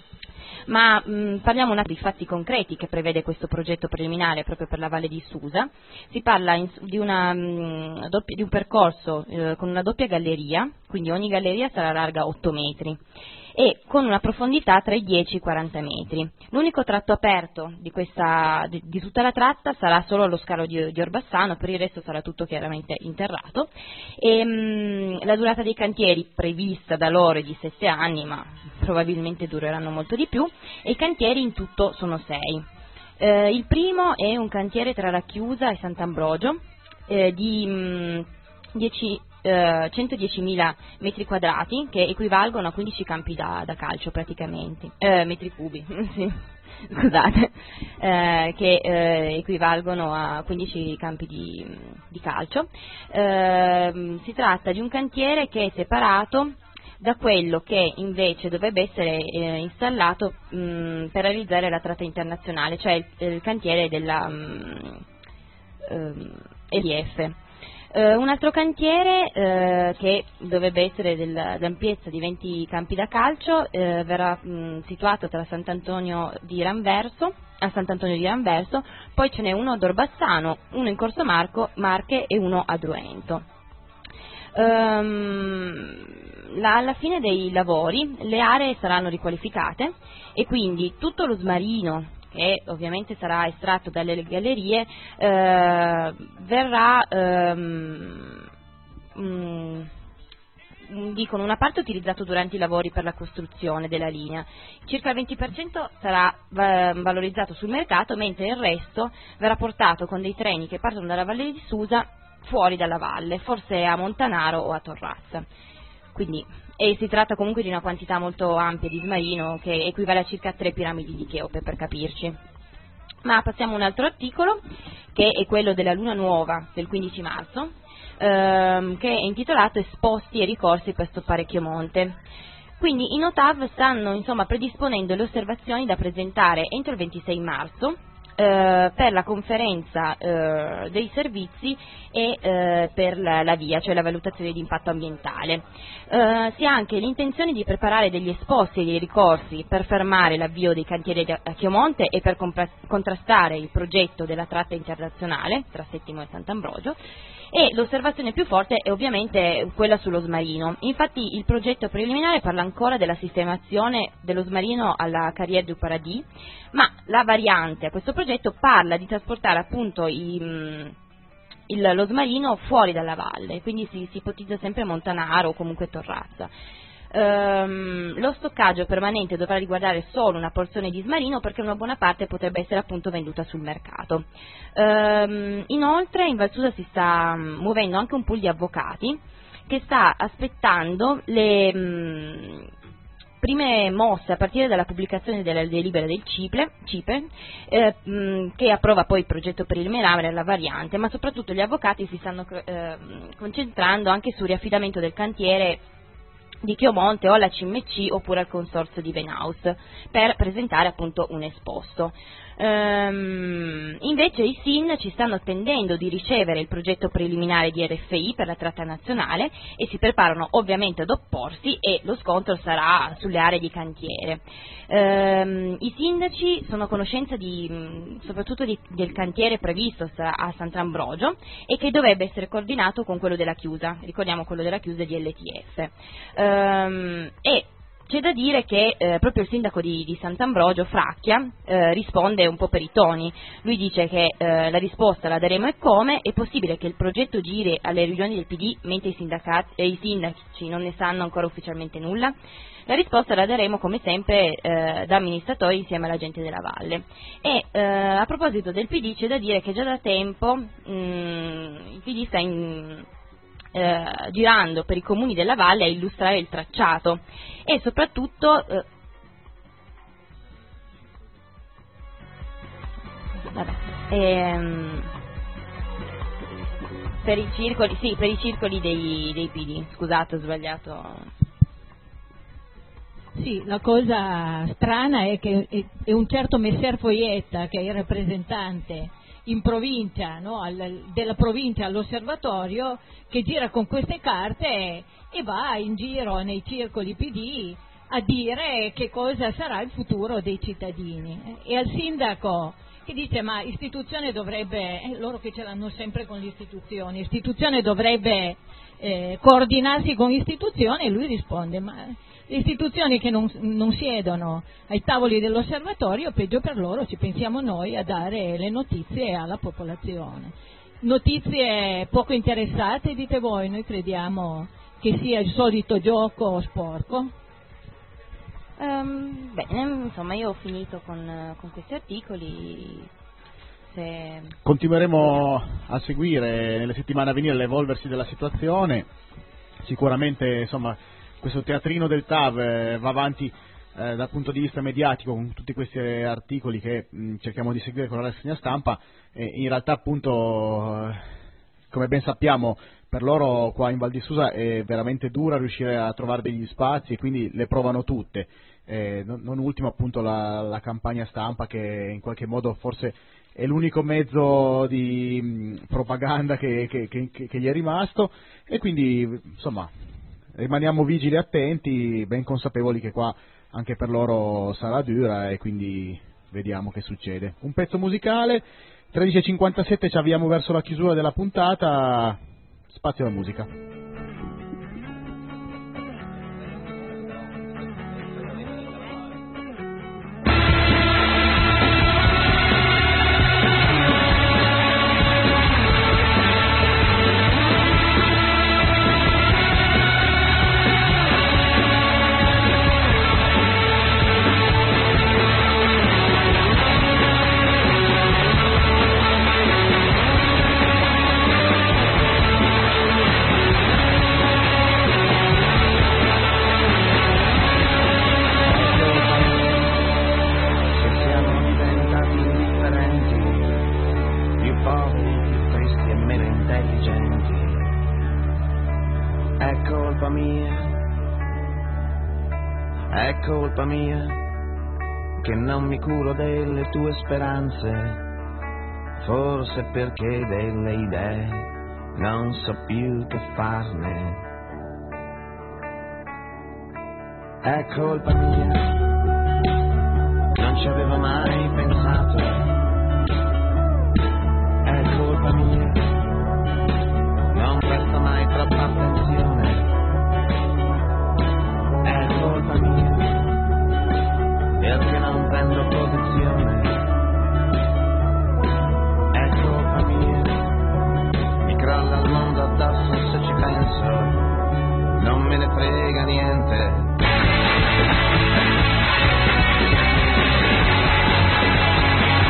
Ma parliamo un attimo di fatti concreti che prevede questo progetto preliminare proprio per la Valle di Susa. Si parla di un percorso con una doppia galleria, quindi ogni galleria sarà larga 8 metri e con una profondità tra i 10 e i 40 metri. L'unico tratto aperto di tutta la tratta sarà solo lo scalo di Orbassano, per il resto sarà tutto chiaramente interrato. E, la durata dei cantieri prevista da loro è di 7 anni, ma probabilmente dureranno molto di più, e i cantieri in tutto sono 6. Il primo è un cantiere tra la Chiusa e Sant'Ambrogio di 110.000 metri quadrati, che equivalgono a 15 campi da calcio praticamente, metri cubi, sì, scusate, che equivalgono a 15 campi di calcio. Si tratta di un cantiere che è separato da quello che invece dovrebbe essere installato per realizzare la tratta internazionale, cioè il cantiere della EDF. Un altro cantiere che dovrebbe essere dell'ampiezza di 20 campi da calcio verrà situato tra a Sant'Antonio di Ranverso, poi ce n'è uno ad Orbassano, uno in Corso Marche e uno a Druento. Alla fine dei lavori le aree saranno riqualificate e quindi tutto lo smarino, che ovviamente sarà estratto dalle gallerie, verrà dicono una parte utilizzato durante i lavori per la costruzione della linea, circa il 20% sarà valorizzato sul mercato, mentre il resto verrà portato con dei treni che partono dalla Valle di Susa fuori dalla valle, forse a Montanaro o a Torrazza. E si tratta comunque di una quantità molto ampia di smarino, che equivale a circa 3 piramidi di Cheope, per capirci. Ma passiamo a un altro articolo, che è quello della Luna Nuova del 15 marzo, che è intitolato Esposti e ricorsi per stoppare Chiomonte. Quindi i Notav stanno predisponendo le osservazioni da presentare entro il 26 marzo per la conferenza dei servizi e per la VIA, cioè la valutazione di impatto ambientale. Si ha anche l'intenzione di preparare degli esposti e dei ricorsi per fermare l'avvio dei cantieri a Chiomonte e per contrastare il progetto della tratta internazionale tra Settimo e Sant'Ambrogio. E l'osservazione più forte è ovviamente quella sullo smarino. Infatti il progetto preliminare parla ancora della sistemazione dello smarino alla Carrière du Paradis, ma la variante a questo progetto parla di trasportare appunto lo smarino fuori dalla valle, quindi si ipotizza sempre Montanaro o comunque Torrazza. Lo stoccaggio permanente dovrà riguardare solo una porzione di smarino, perché una buona parte potrebbe essere appunto venduta sul mercato. Inoltre in Val Susa si sta muovendo anche un pool di avvocati che sta aspettando le prime mosse a partire dalla pubblicazione della delibera del CIPE, che approva poi il progetto preliminare alla variante, ma soprattutto gli avvocati si stanno concentrando anche sul riaffidamento del cantiere di Chiomonte o alla CMC oppure al consorzio di Venaus per presentare appunto un esposto. Invece i SIN ci stanno attendendo di ricevere il progetto preliminare di RFI per la tratta nazionale e si preparano ovviamente ad opporsi, e lo scontro sarà sulle aree di cantiere. I sindaci sono a conoscenza soprattutto del cantiere previsto a Sant'Ambrogio e che dovrebbe essere coordinato con quello della chiusa, ricordiamo quello della chiusa di LTF. E c'è da dire che proprio il sindaco di Sant'Ambrogio, Fracchia, risponde un po' per i toni. Lui dice che la risposta la daremo e come, è possibile che il progetto giri alle riunioni del PD mentre i sindaci non ne sanno ancora ufficialmente nulla? La risposta la daremo come sempre da amministratori insieme alla gente della Valle. E a proposito del PD c'è da dire che già da tempo il PD sta girando per i comuni della Valle a illustrare il tracciato e soprattutto per i circoli dei PD. Scusate, ho sbagliato. Sì, la cosa strana è che è un certo Messer Foietta, che è il rappresentante in provincia, no, della provincia all'osservatorio, che gira con queste carte e va in giro nei circoli PD a dire che cosa sarà il futuro dei cittadini. E al sindaco che dice ma istituzione dovrebbe, loro che ce l'hanno sempre con l'istituzione, istituzione dovrebbe coordinarsi con istituzione, e lui risponde ma le istituzioni che non siedono ai tavoli dell'osservatorio, peggio per loro, ci pensiamo noi a dare le notizie alla popolazione. Notizie poco interessate, dite voi, noi crediamo che sia il solito gioco sporco. Bene, insomma io ho finito con questi articoli. Continueremo a seguire nelle settimane a venire l'evolversi della situazione. Sicuramente insomma questo teatrino del TAV va avanti dal punto di vista mediatico con tutti questi articoli che cerchiamo di seguire con la rassegna stampa. In realtà appunto come ben sappiamo per loro qua in Val di Susa è veramente dura riuscire a trovare degli spazi, e quindi le provano tutte, non ultimo appunto la campagna stampa, che in qualche modo forse è l'unico mezzo di propaganda che gli è rimasto, e quindi insomma rimaniamo vigili e attenti, ben consapevoli che qua anche per loro sarà dura, e quindi vediamo che succede. Un pezzo musicale, 13:57, ci avviamo verso la chiusura della puntata, spazio alla musica. Colpa mia che non mi curo delle tue speranze, forse perché delle idee non so più che farne. È colpa mia, non ci avevo mai pensato. È colpa mia, non presto mai troppa attenzione. È colpa mia, perché non prendo posizione. È colpa mia, mi crolla il mondo addosso se ci penso, non me ne frega niente.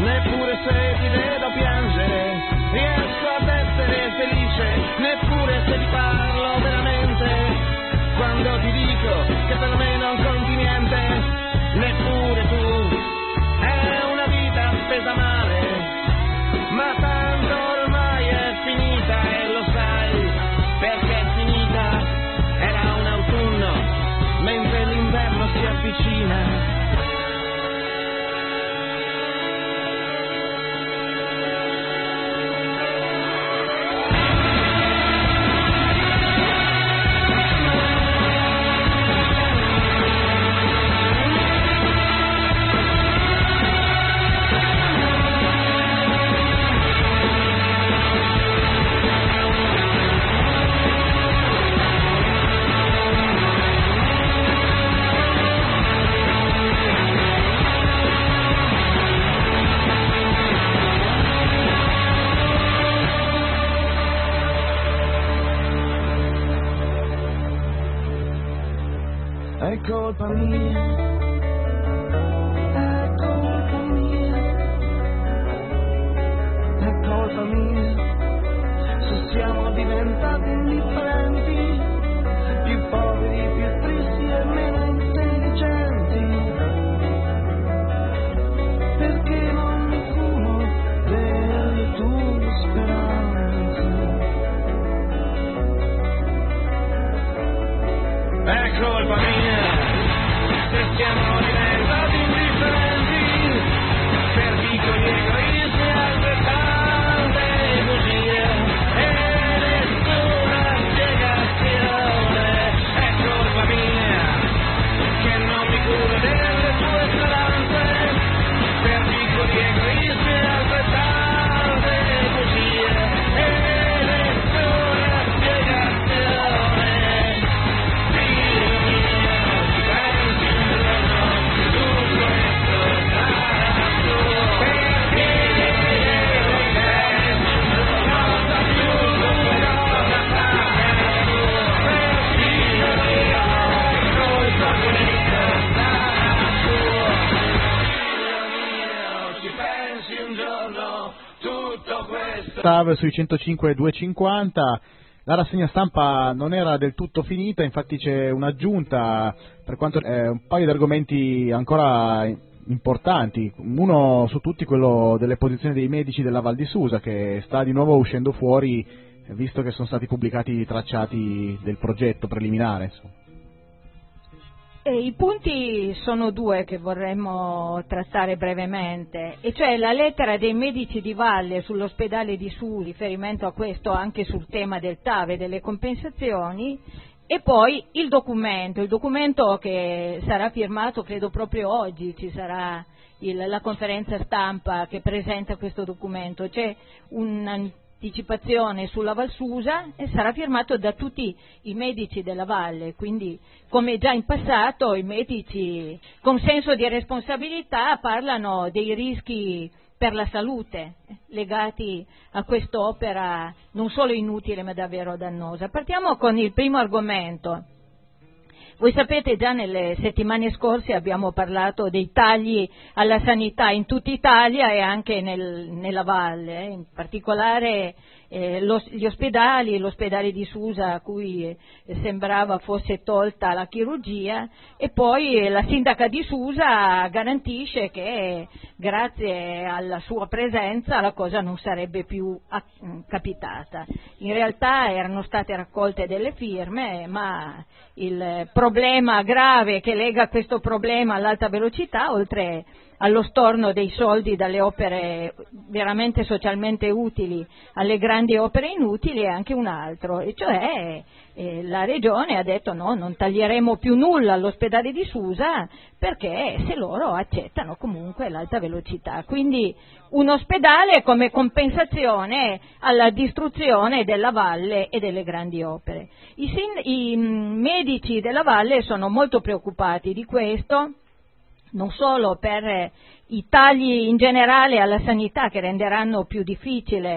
neppure se ti vedo piangere riesco ad essere felice, neppure se ti parlo veramente, quando ti dico che per me non conti niente, neppure tu. È una vita spesa male, ma tanto ormai è finita e lo sai perché è finita. Era un autunno mentre l'inverno si avvicina. È colpa mia, è colpa mia, è colpa mia, se siamo diventati indifferenti, più poveri, più tristi e meno intelligenti, perché non mi curo delle tue speranze. È colpa mia, se siamo diventati indifferenti, per piccoli egoismi e altrettante bugie e nessuna spiegazione. È colpa mia, che non mi curo delle tue speranze, per piccoli egoismi e altrettante bugie e nessuna spiegazione. TAV sui 105.250. La rassegna stampa non era del tutto finita, infatti c'è un'aggiunta per quanto un paio di argomenti ancora importanti, uno su tutti quello delle posizioni dei medici della Val di Susa, che sta di nuovo uscendo fuori visto che sono stati pubblicati i tracciati del progetto preliminare, insomma. I punti sono due che vorremmo trattare brevemente, e cioè la lettera dei medici di Valle sull'ospedale di Susa, riferimento a questo anche sul tema del TAV e delle compensazioni, e poi il documento che sarà firmato, credo proprio oggi ci sarà la conferenza stampa che presenta questo documento. C'è un'anticipazione sulla Val Susa e sarà firmato da tutti i medici della Valle, quindi come già in passato i medici con senso di responsabilità parlano dei rischi per la salute legati a quest'opera non solo inutile ma davvero dannosa. Partiamo con il primo argomento. Voi sapete, già nelle settimane scorse abbiamo parlato dei tagli alla sanità in tutta Italia e anche nella Valle, in particolare l'ospedale di Susa, a cui sembrava fosse tolta la chirurgia, e poi la sindaca di Susa garantisce che grazie alla sua presenza la cosa non sarebbe più capitata. In realtà erano state raccolte delle firme, ma il problema grave che lega questo problema all'alta velocità, oltre allo storno dei soldi dalle opere veramente socialmente utili alle grandi opere inutili, è anche un altro, e cioè la Regione ha detto no, non taglieremo più nulla all'ospedale di Susa perché se loro accettano comunque l'alta velocità, quindi un ospedale come compensazione alla distruzione della valle e delle grandi opere. I medici della valle sono molto preoccupati di questo, non solo per i tagli in generale alla sanità che renderanno più difficile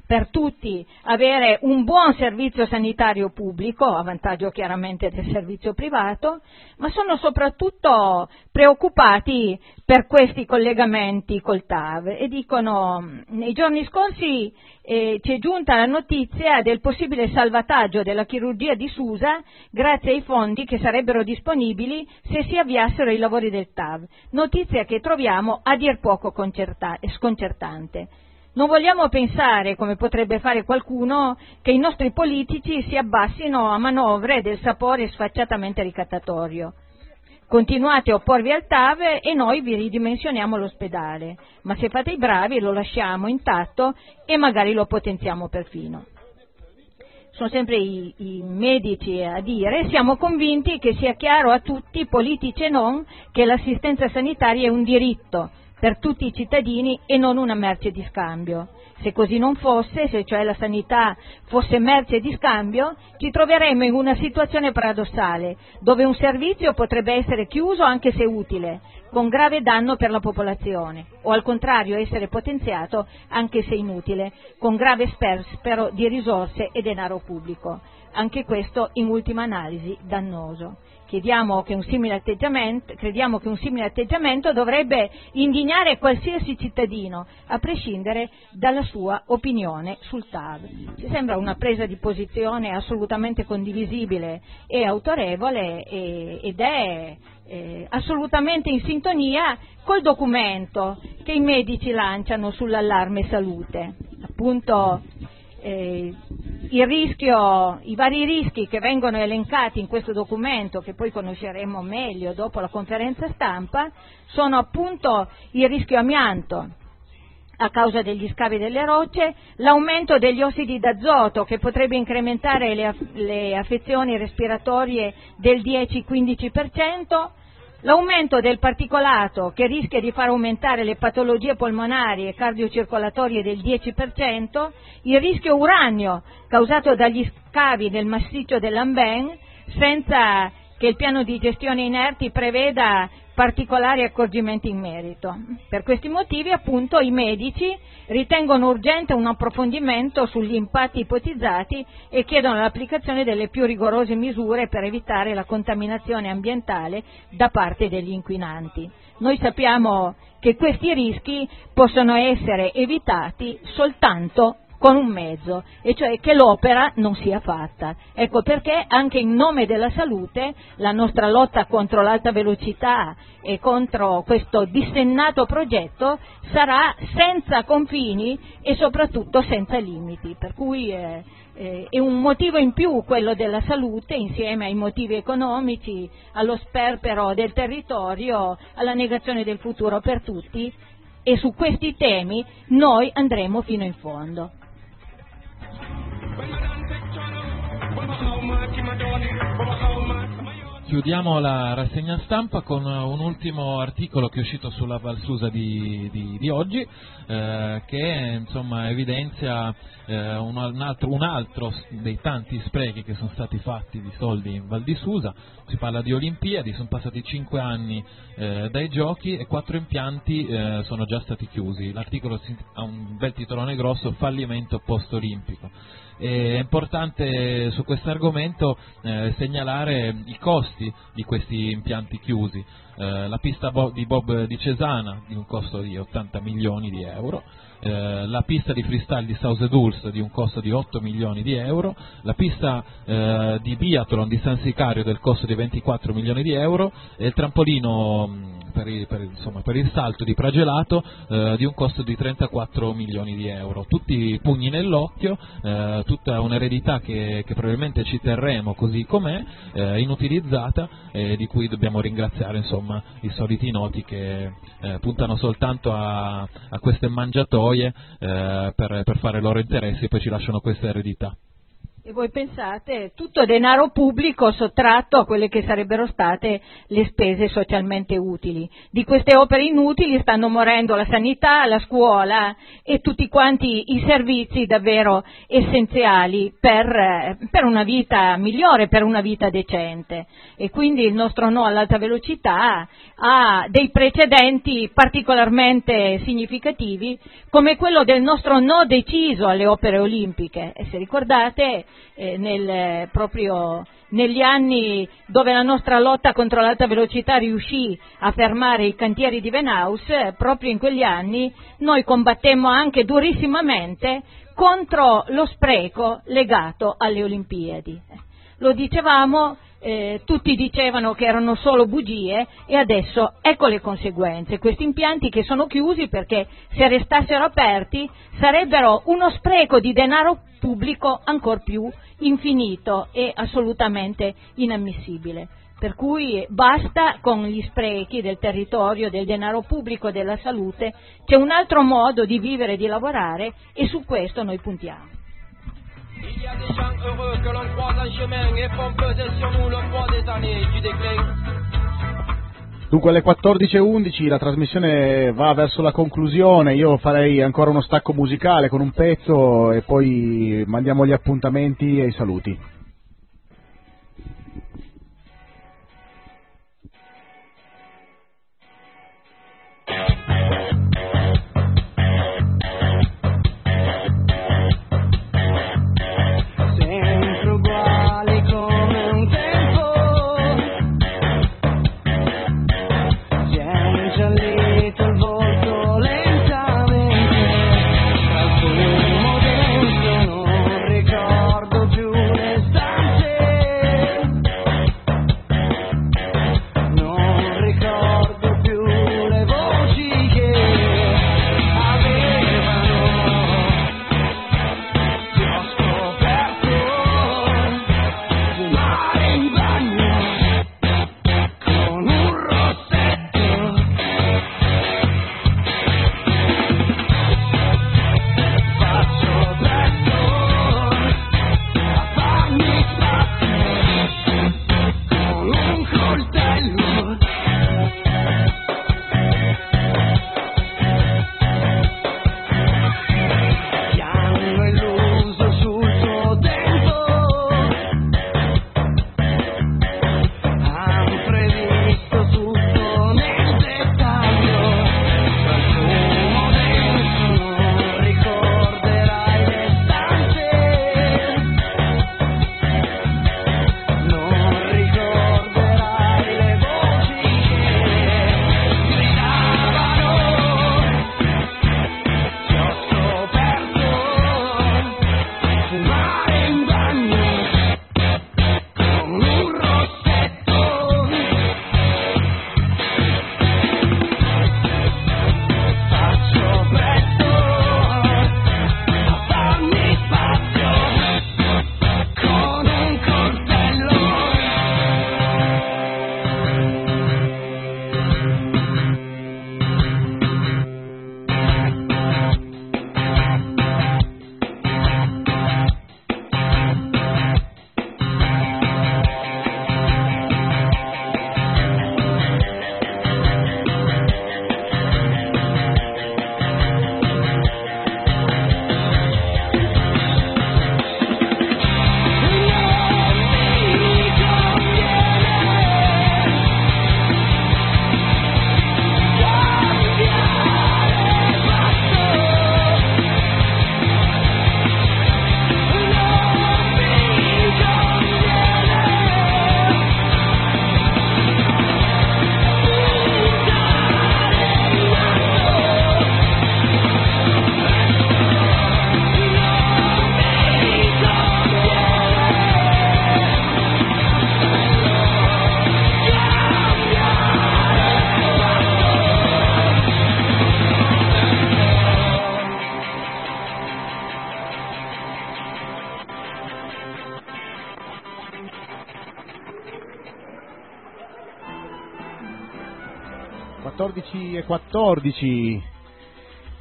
per tutti avere un buon servizio sanitario pubblico, a vantaggio chiaramente del servizio privato, ma sono soprattutto preoccupati per questi collegamenti col TAV e dicono: nei giorni scorsi ci è giunta la notizia del possibile salvataggio della chirurgia di Susa grazie ai fondi che sarebbero disponibili se si avviassero i lavori del TAV, notizia che troviamo a dir poco sconcertante. Non vogliamo pensare, come potrebbe fare qualcuno, che i nostri politici si abbassino a manovre del sapore sfacciatamente ricattatorio. Continuate a opporvi al TAV e noi vi ridimensioniamo l'ospedale, ma se fate i bravi lo lasciamo intatto e magari lo potenziamo perfino. Sono sempre i medici a dire: siamo convinti che sia chiaro a tutti, politici e non, che l'assistenza sanitaria è un diritto per tutti i cittadini e non una merce di scambio. Se così non fosse, se cioè la sanità fosse merce di scambio, ci troveremmo in una situazione paradossale, dove un servizio potrebbe essere chiuso anche se utile, con grave danno per la popolazione, o al contrario essere potenziato anche se inutile, con grave sperpero di risorse e denaro pubblico. Anche questo in ultima analisi dannoso. Crediamo che un simile atteggiamento dovrebbe indignare qualsiasi cittadino, a prescindere dalla sua opinione sul TAV. Ci sembra una presa di posizione assolutamente condivisibile e autorevole ed è assolutamente in sintonia col documento che i medici lanciano sull'allarme salute. Appunto, i vari rischi che vengono elencati in questo documento, che poi conosceremo meglio dopo la conferenza stampa, sono appunto il rischio amianto a causa degli scavi delle rocce, l'aumento degli ossidi d'azoto che potrebbe incrementare le affezioni respiratorie del 10-15%, l'aumento del particolato che rischia di far aumentare le patologie polmonari e cardiocircolatorie del 10%, il rischio uranio causato dagli scavi del massiccio dell'Amben, senza che il piano di gestione inerti preveda particolari accorgimenti in merito. Per questi motivi, appunto, i medici ritengono urgente un approfondimento sugli impatti ipotizzati e chiedono l'applicazione delle più rigorose misure per evitare la contaminazione ambientale da parte degli inquinanti. Noi sappiamo che questi rischi possono essere evitati soltanto con un mezzo, e cioè che l'opera non sia fatta. Ecco perché anche in nome della salute la nostra lotta contro l'alta velocità e contro questo dissennato progetto sarà senza confini e soprattutto senza limiti, per cui è un motivo in più quello della salute, insieme ai motivi economici, allo sperpero del territorio, alla negazione del futuro per tutti, e su questi temi noi andremo fino in fondo. Chiudiamo la rassegna stampa con un ultimo articolo che è uscito sulla Val Susa di oggi, che insomma evidenzia un altro dei tanti sprechi che sono stati fatti di soldi in Val di Susa. Si parla di Olimpiadi, sono passati 5 anni dai giochi e 4 impianti sono già stati chiusi. L'articolo ha un bel titolone grosso: fallimento post-olimpico. È importante su questo argomento segnalare i costi di questi impianti chiusi. La pista di bob di Cesana di un costo di 80 milioni di euro, la pista di freestyle di Sausedulce di un costo di 8 milioni di euro, la pista di biathlon di San Sicario del costo di 24 milioni di euro e il trampolino per il salto di Pragelato di un costo di 34 milioni di euro. Tutti pugni nell'occhio, tutta un'eredità che probabilmente ci terremo così com'è, inutilizzata, di cui dobbiamo ringraziare insomma i soliti noti che puntano soltanto a queste mangiatoie per fare i loro interessi e poi ci lasciano questa eredità. E voi pensate, tutto denaro pubblico sottratto a quelle che sarebbero state le spese socialmente utili. Di queste opere inutili stanno morendo la sanità, la scuola e tutti quanti i servizi davvero essenziali per una vita migliore, per una vita decente. E quindi il nostro no all'alta velocità ha dei precedenti particolarmente significativi, come quello del nostro no deciso alle opere olimpiche. E se ricordate, proprio negli anni dove la nostra lotta contro l'alta velocità riuscì a fermare i cantieri di Venaus, proprio in quegli anni noi combattemmo anche durissimamente contro lo spreco legato alle Olimpiadi. Lo dicevamo, tutti dicevano che erano solo bugie e adesso ecco le conseguenze. Questi impianti che sono chiusi perché se restassero aperti sarebbero uno spreco di denaro pubblico ancor più infinito e assolutamente inammissibile. Per cui basta con gli sprechi del territorio, del denaro pubblico, della salute. C'è un altro modo di vivere e di lavorare e su questo noi puntiamo. Il y a des gens heureux que l'on croise en chemin et font peser sur nous le poids des années du déclin. Dunque alle 14.11 la trasmissione va verso la conclusione, io farei ancora uno stacco musicale con un pezzo e poi mandiamo gli appuntamenti e i saluti.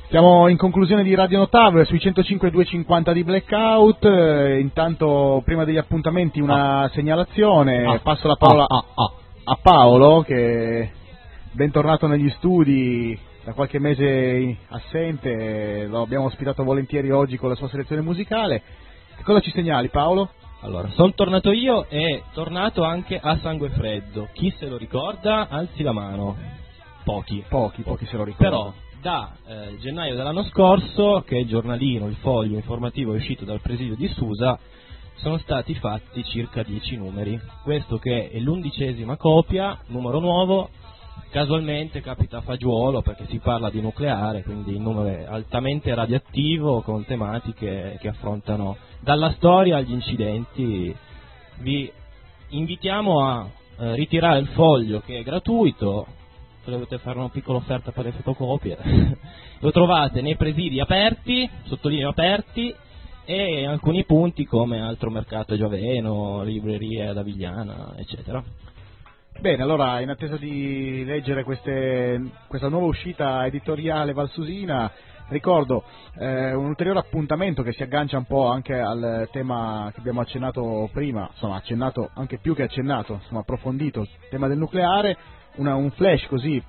Siamo in conclusione di Radio Notav sui 105.250 di Blackout. Intanto, prima degli appuntamenti, una segnalazione. Passo la parola a Paolo, che bentornato negli studi, da qualche mese assente, lo abbiamo ospitato volentieri oggi con la sua selezione musicale. Che cosa ci segnali, Paolo? Allora, sono tornato io e tornato anche a Sangue Freddo. Chi se lo ricorda, alzi la mano. Pochi se lo ricordano. Però da gennaio dell'anno scorso, che il giornalino, il foglio informativo è uscito dal presidio di Susa, sono stati fatti circa 10 numeri. Questo che è l'11ª copia, numero nuovo, casualmente capita a fagiolo perché si parla di nucleare, quindi il numero è altamente radioattivo, con tematiche che affrontano dalla storia agli incidenti. Vi invitiamo a ritirare il foglio, che è gratuito. Se dovete fare una piccola offerta per le fotocopie lo trovate nei presidi aperti, sottolineo aperti, e in alcuni punti come Altro Mercato Giaveno, librerie ad Avigliana, eccetera. Bene, allora, in attesa di leggere questa nuova uscita editoriale valsusina, ricordo un ulteriore appuntamento che si aggancia un po' anche al tema che abbiamo accennato prima, insomma accennato anche più che accennato, insomma approfondito, il tema del nucleare, un flash così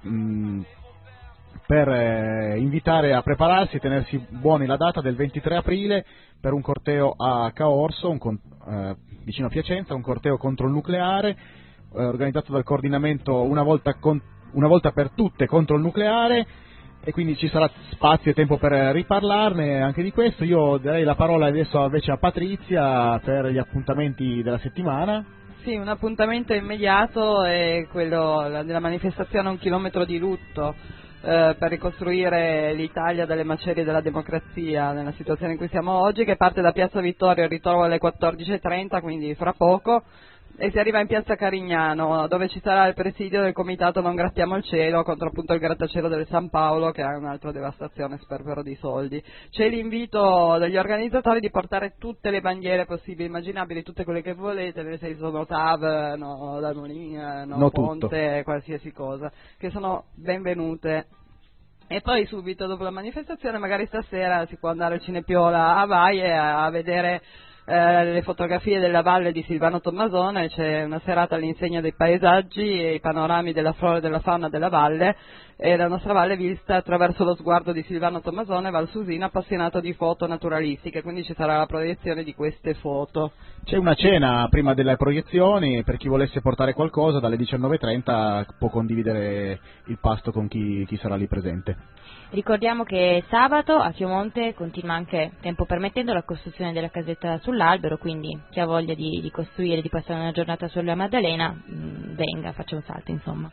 per invitare a prepararsi e tenersi buoni la data del 23 aprile per un corteo a Caorso, vicino a Piacenza, un corteo contro il nucleare, organizzato dal coordinamento una volta per tutte contro il nucleare, e quindi ci sarà spazio e tempo per riparlarne anche di questo. Io darei la parola adesso invece a Patrizia per gli appuntamenti della settimana. Sì, un appuntamento immediato è quello della manifestazione 1 chilometro di lutto per ricostruire l'Italia dalle macerie della democrazia nella situazione in cui siamo oggi, che parte da Piazza Vittorio e ritorno alle 14.30, quindi fra poco, e si arriva in Piazza Carignano, dove ci sarà il presidio del comitato Non Grattiamo il Cielo contro appunto il grattacielo del San Paolo, che ha un'altra devastazione, sperpero di soldi. C'è l'invito degli organizzatori di portare tutte le bandiere possibili e immaginabili, tutte quelle che volete, nel senso Notav, no Danolin, no Ponte, tutto, qualsiasi cosa, che sono benvenute. E poi subito dopo la manifestazione, magari stasera, si può andare al Cinepiola a Valle a vedere le fotografie della valle di Silvano Tommasone. C'è una serata all'insegna dei paesaggi e i panorami della flora e della fauna della valle, e la nostra valle vista attraverso lo sguardo di Silvano Tommasone, valsusino appassionato di foto naturalistiche, quindi ci sarà la proiezione di queste foto. C'è una cena prima delle proiezioni, per chi volesse portare qualcosa, dalle 19.30 può condividere il pasto con chi sarà lì presente. Ricordiamo che sabato a Piemonte continua anche, tempo permettendo, la costruzione della casetta sull'albero, quindi chi ha voglia di costruire, di passare una giornata sulla Maddalena, venga, faccia un salto, insomma.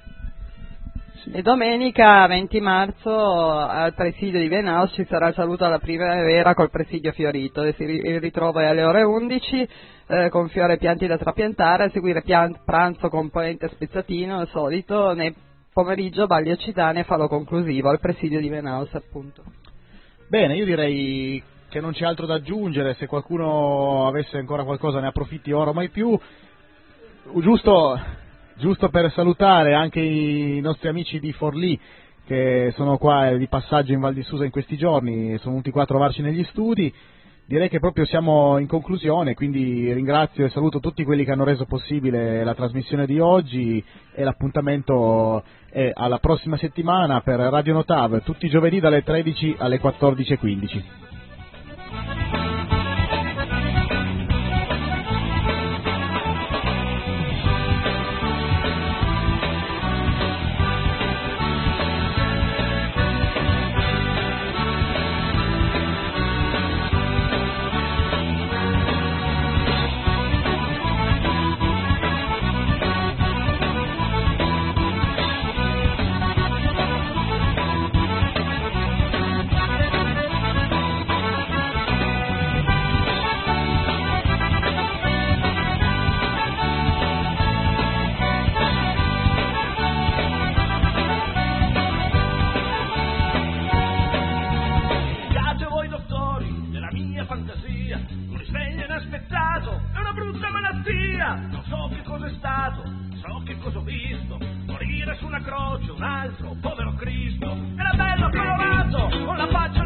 E domenica 20 marzo al presidio di Venaus ci sarà il saluto alla primavera col presidio fiorito, e il ritrovo è alle ore 11 con fiore e pianti da trapiantare, a seguire pranzo con polente spezzatino, al solito, nel pomeriggio balli occitani e falò conclusivo al presidio di Venaus, appunto. Bene, io direi che non c'è altro da aggiungere. Se qualcuno avesse ancora qualcosa ne approfitti ora o mai più. Giusto per salutare anche i nostri amici di Forlì che sono qua di passaggio in Val di Susa in questi giorni, sono venuti qua a trovarci negli studi. Direi che proprio siamo in conclusione, quindi ringrazio e saluto tutti quelli che hanno reso possibile la trasmissione di oggi, e l'appuntamento è alla prossima settimana per Radio Notav, tutti i giovedì dalle 13 alle 14.15. Non so che cosa è stato, so che cosa ho visto, morire su una croce un altro povero Cristo. Era bello colorato, con la faccia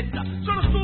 scimmetta, sono stupido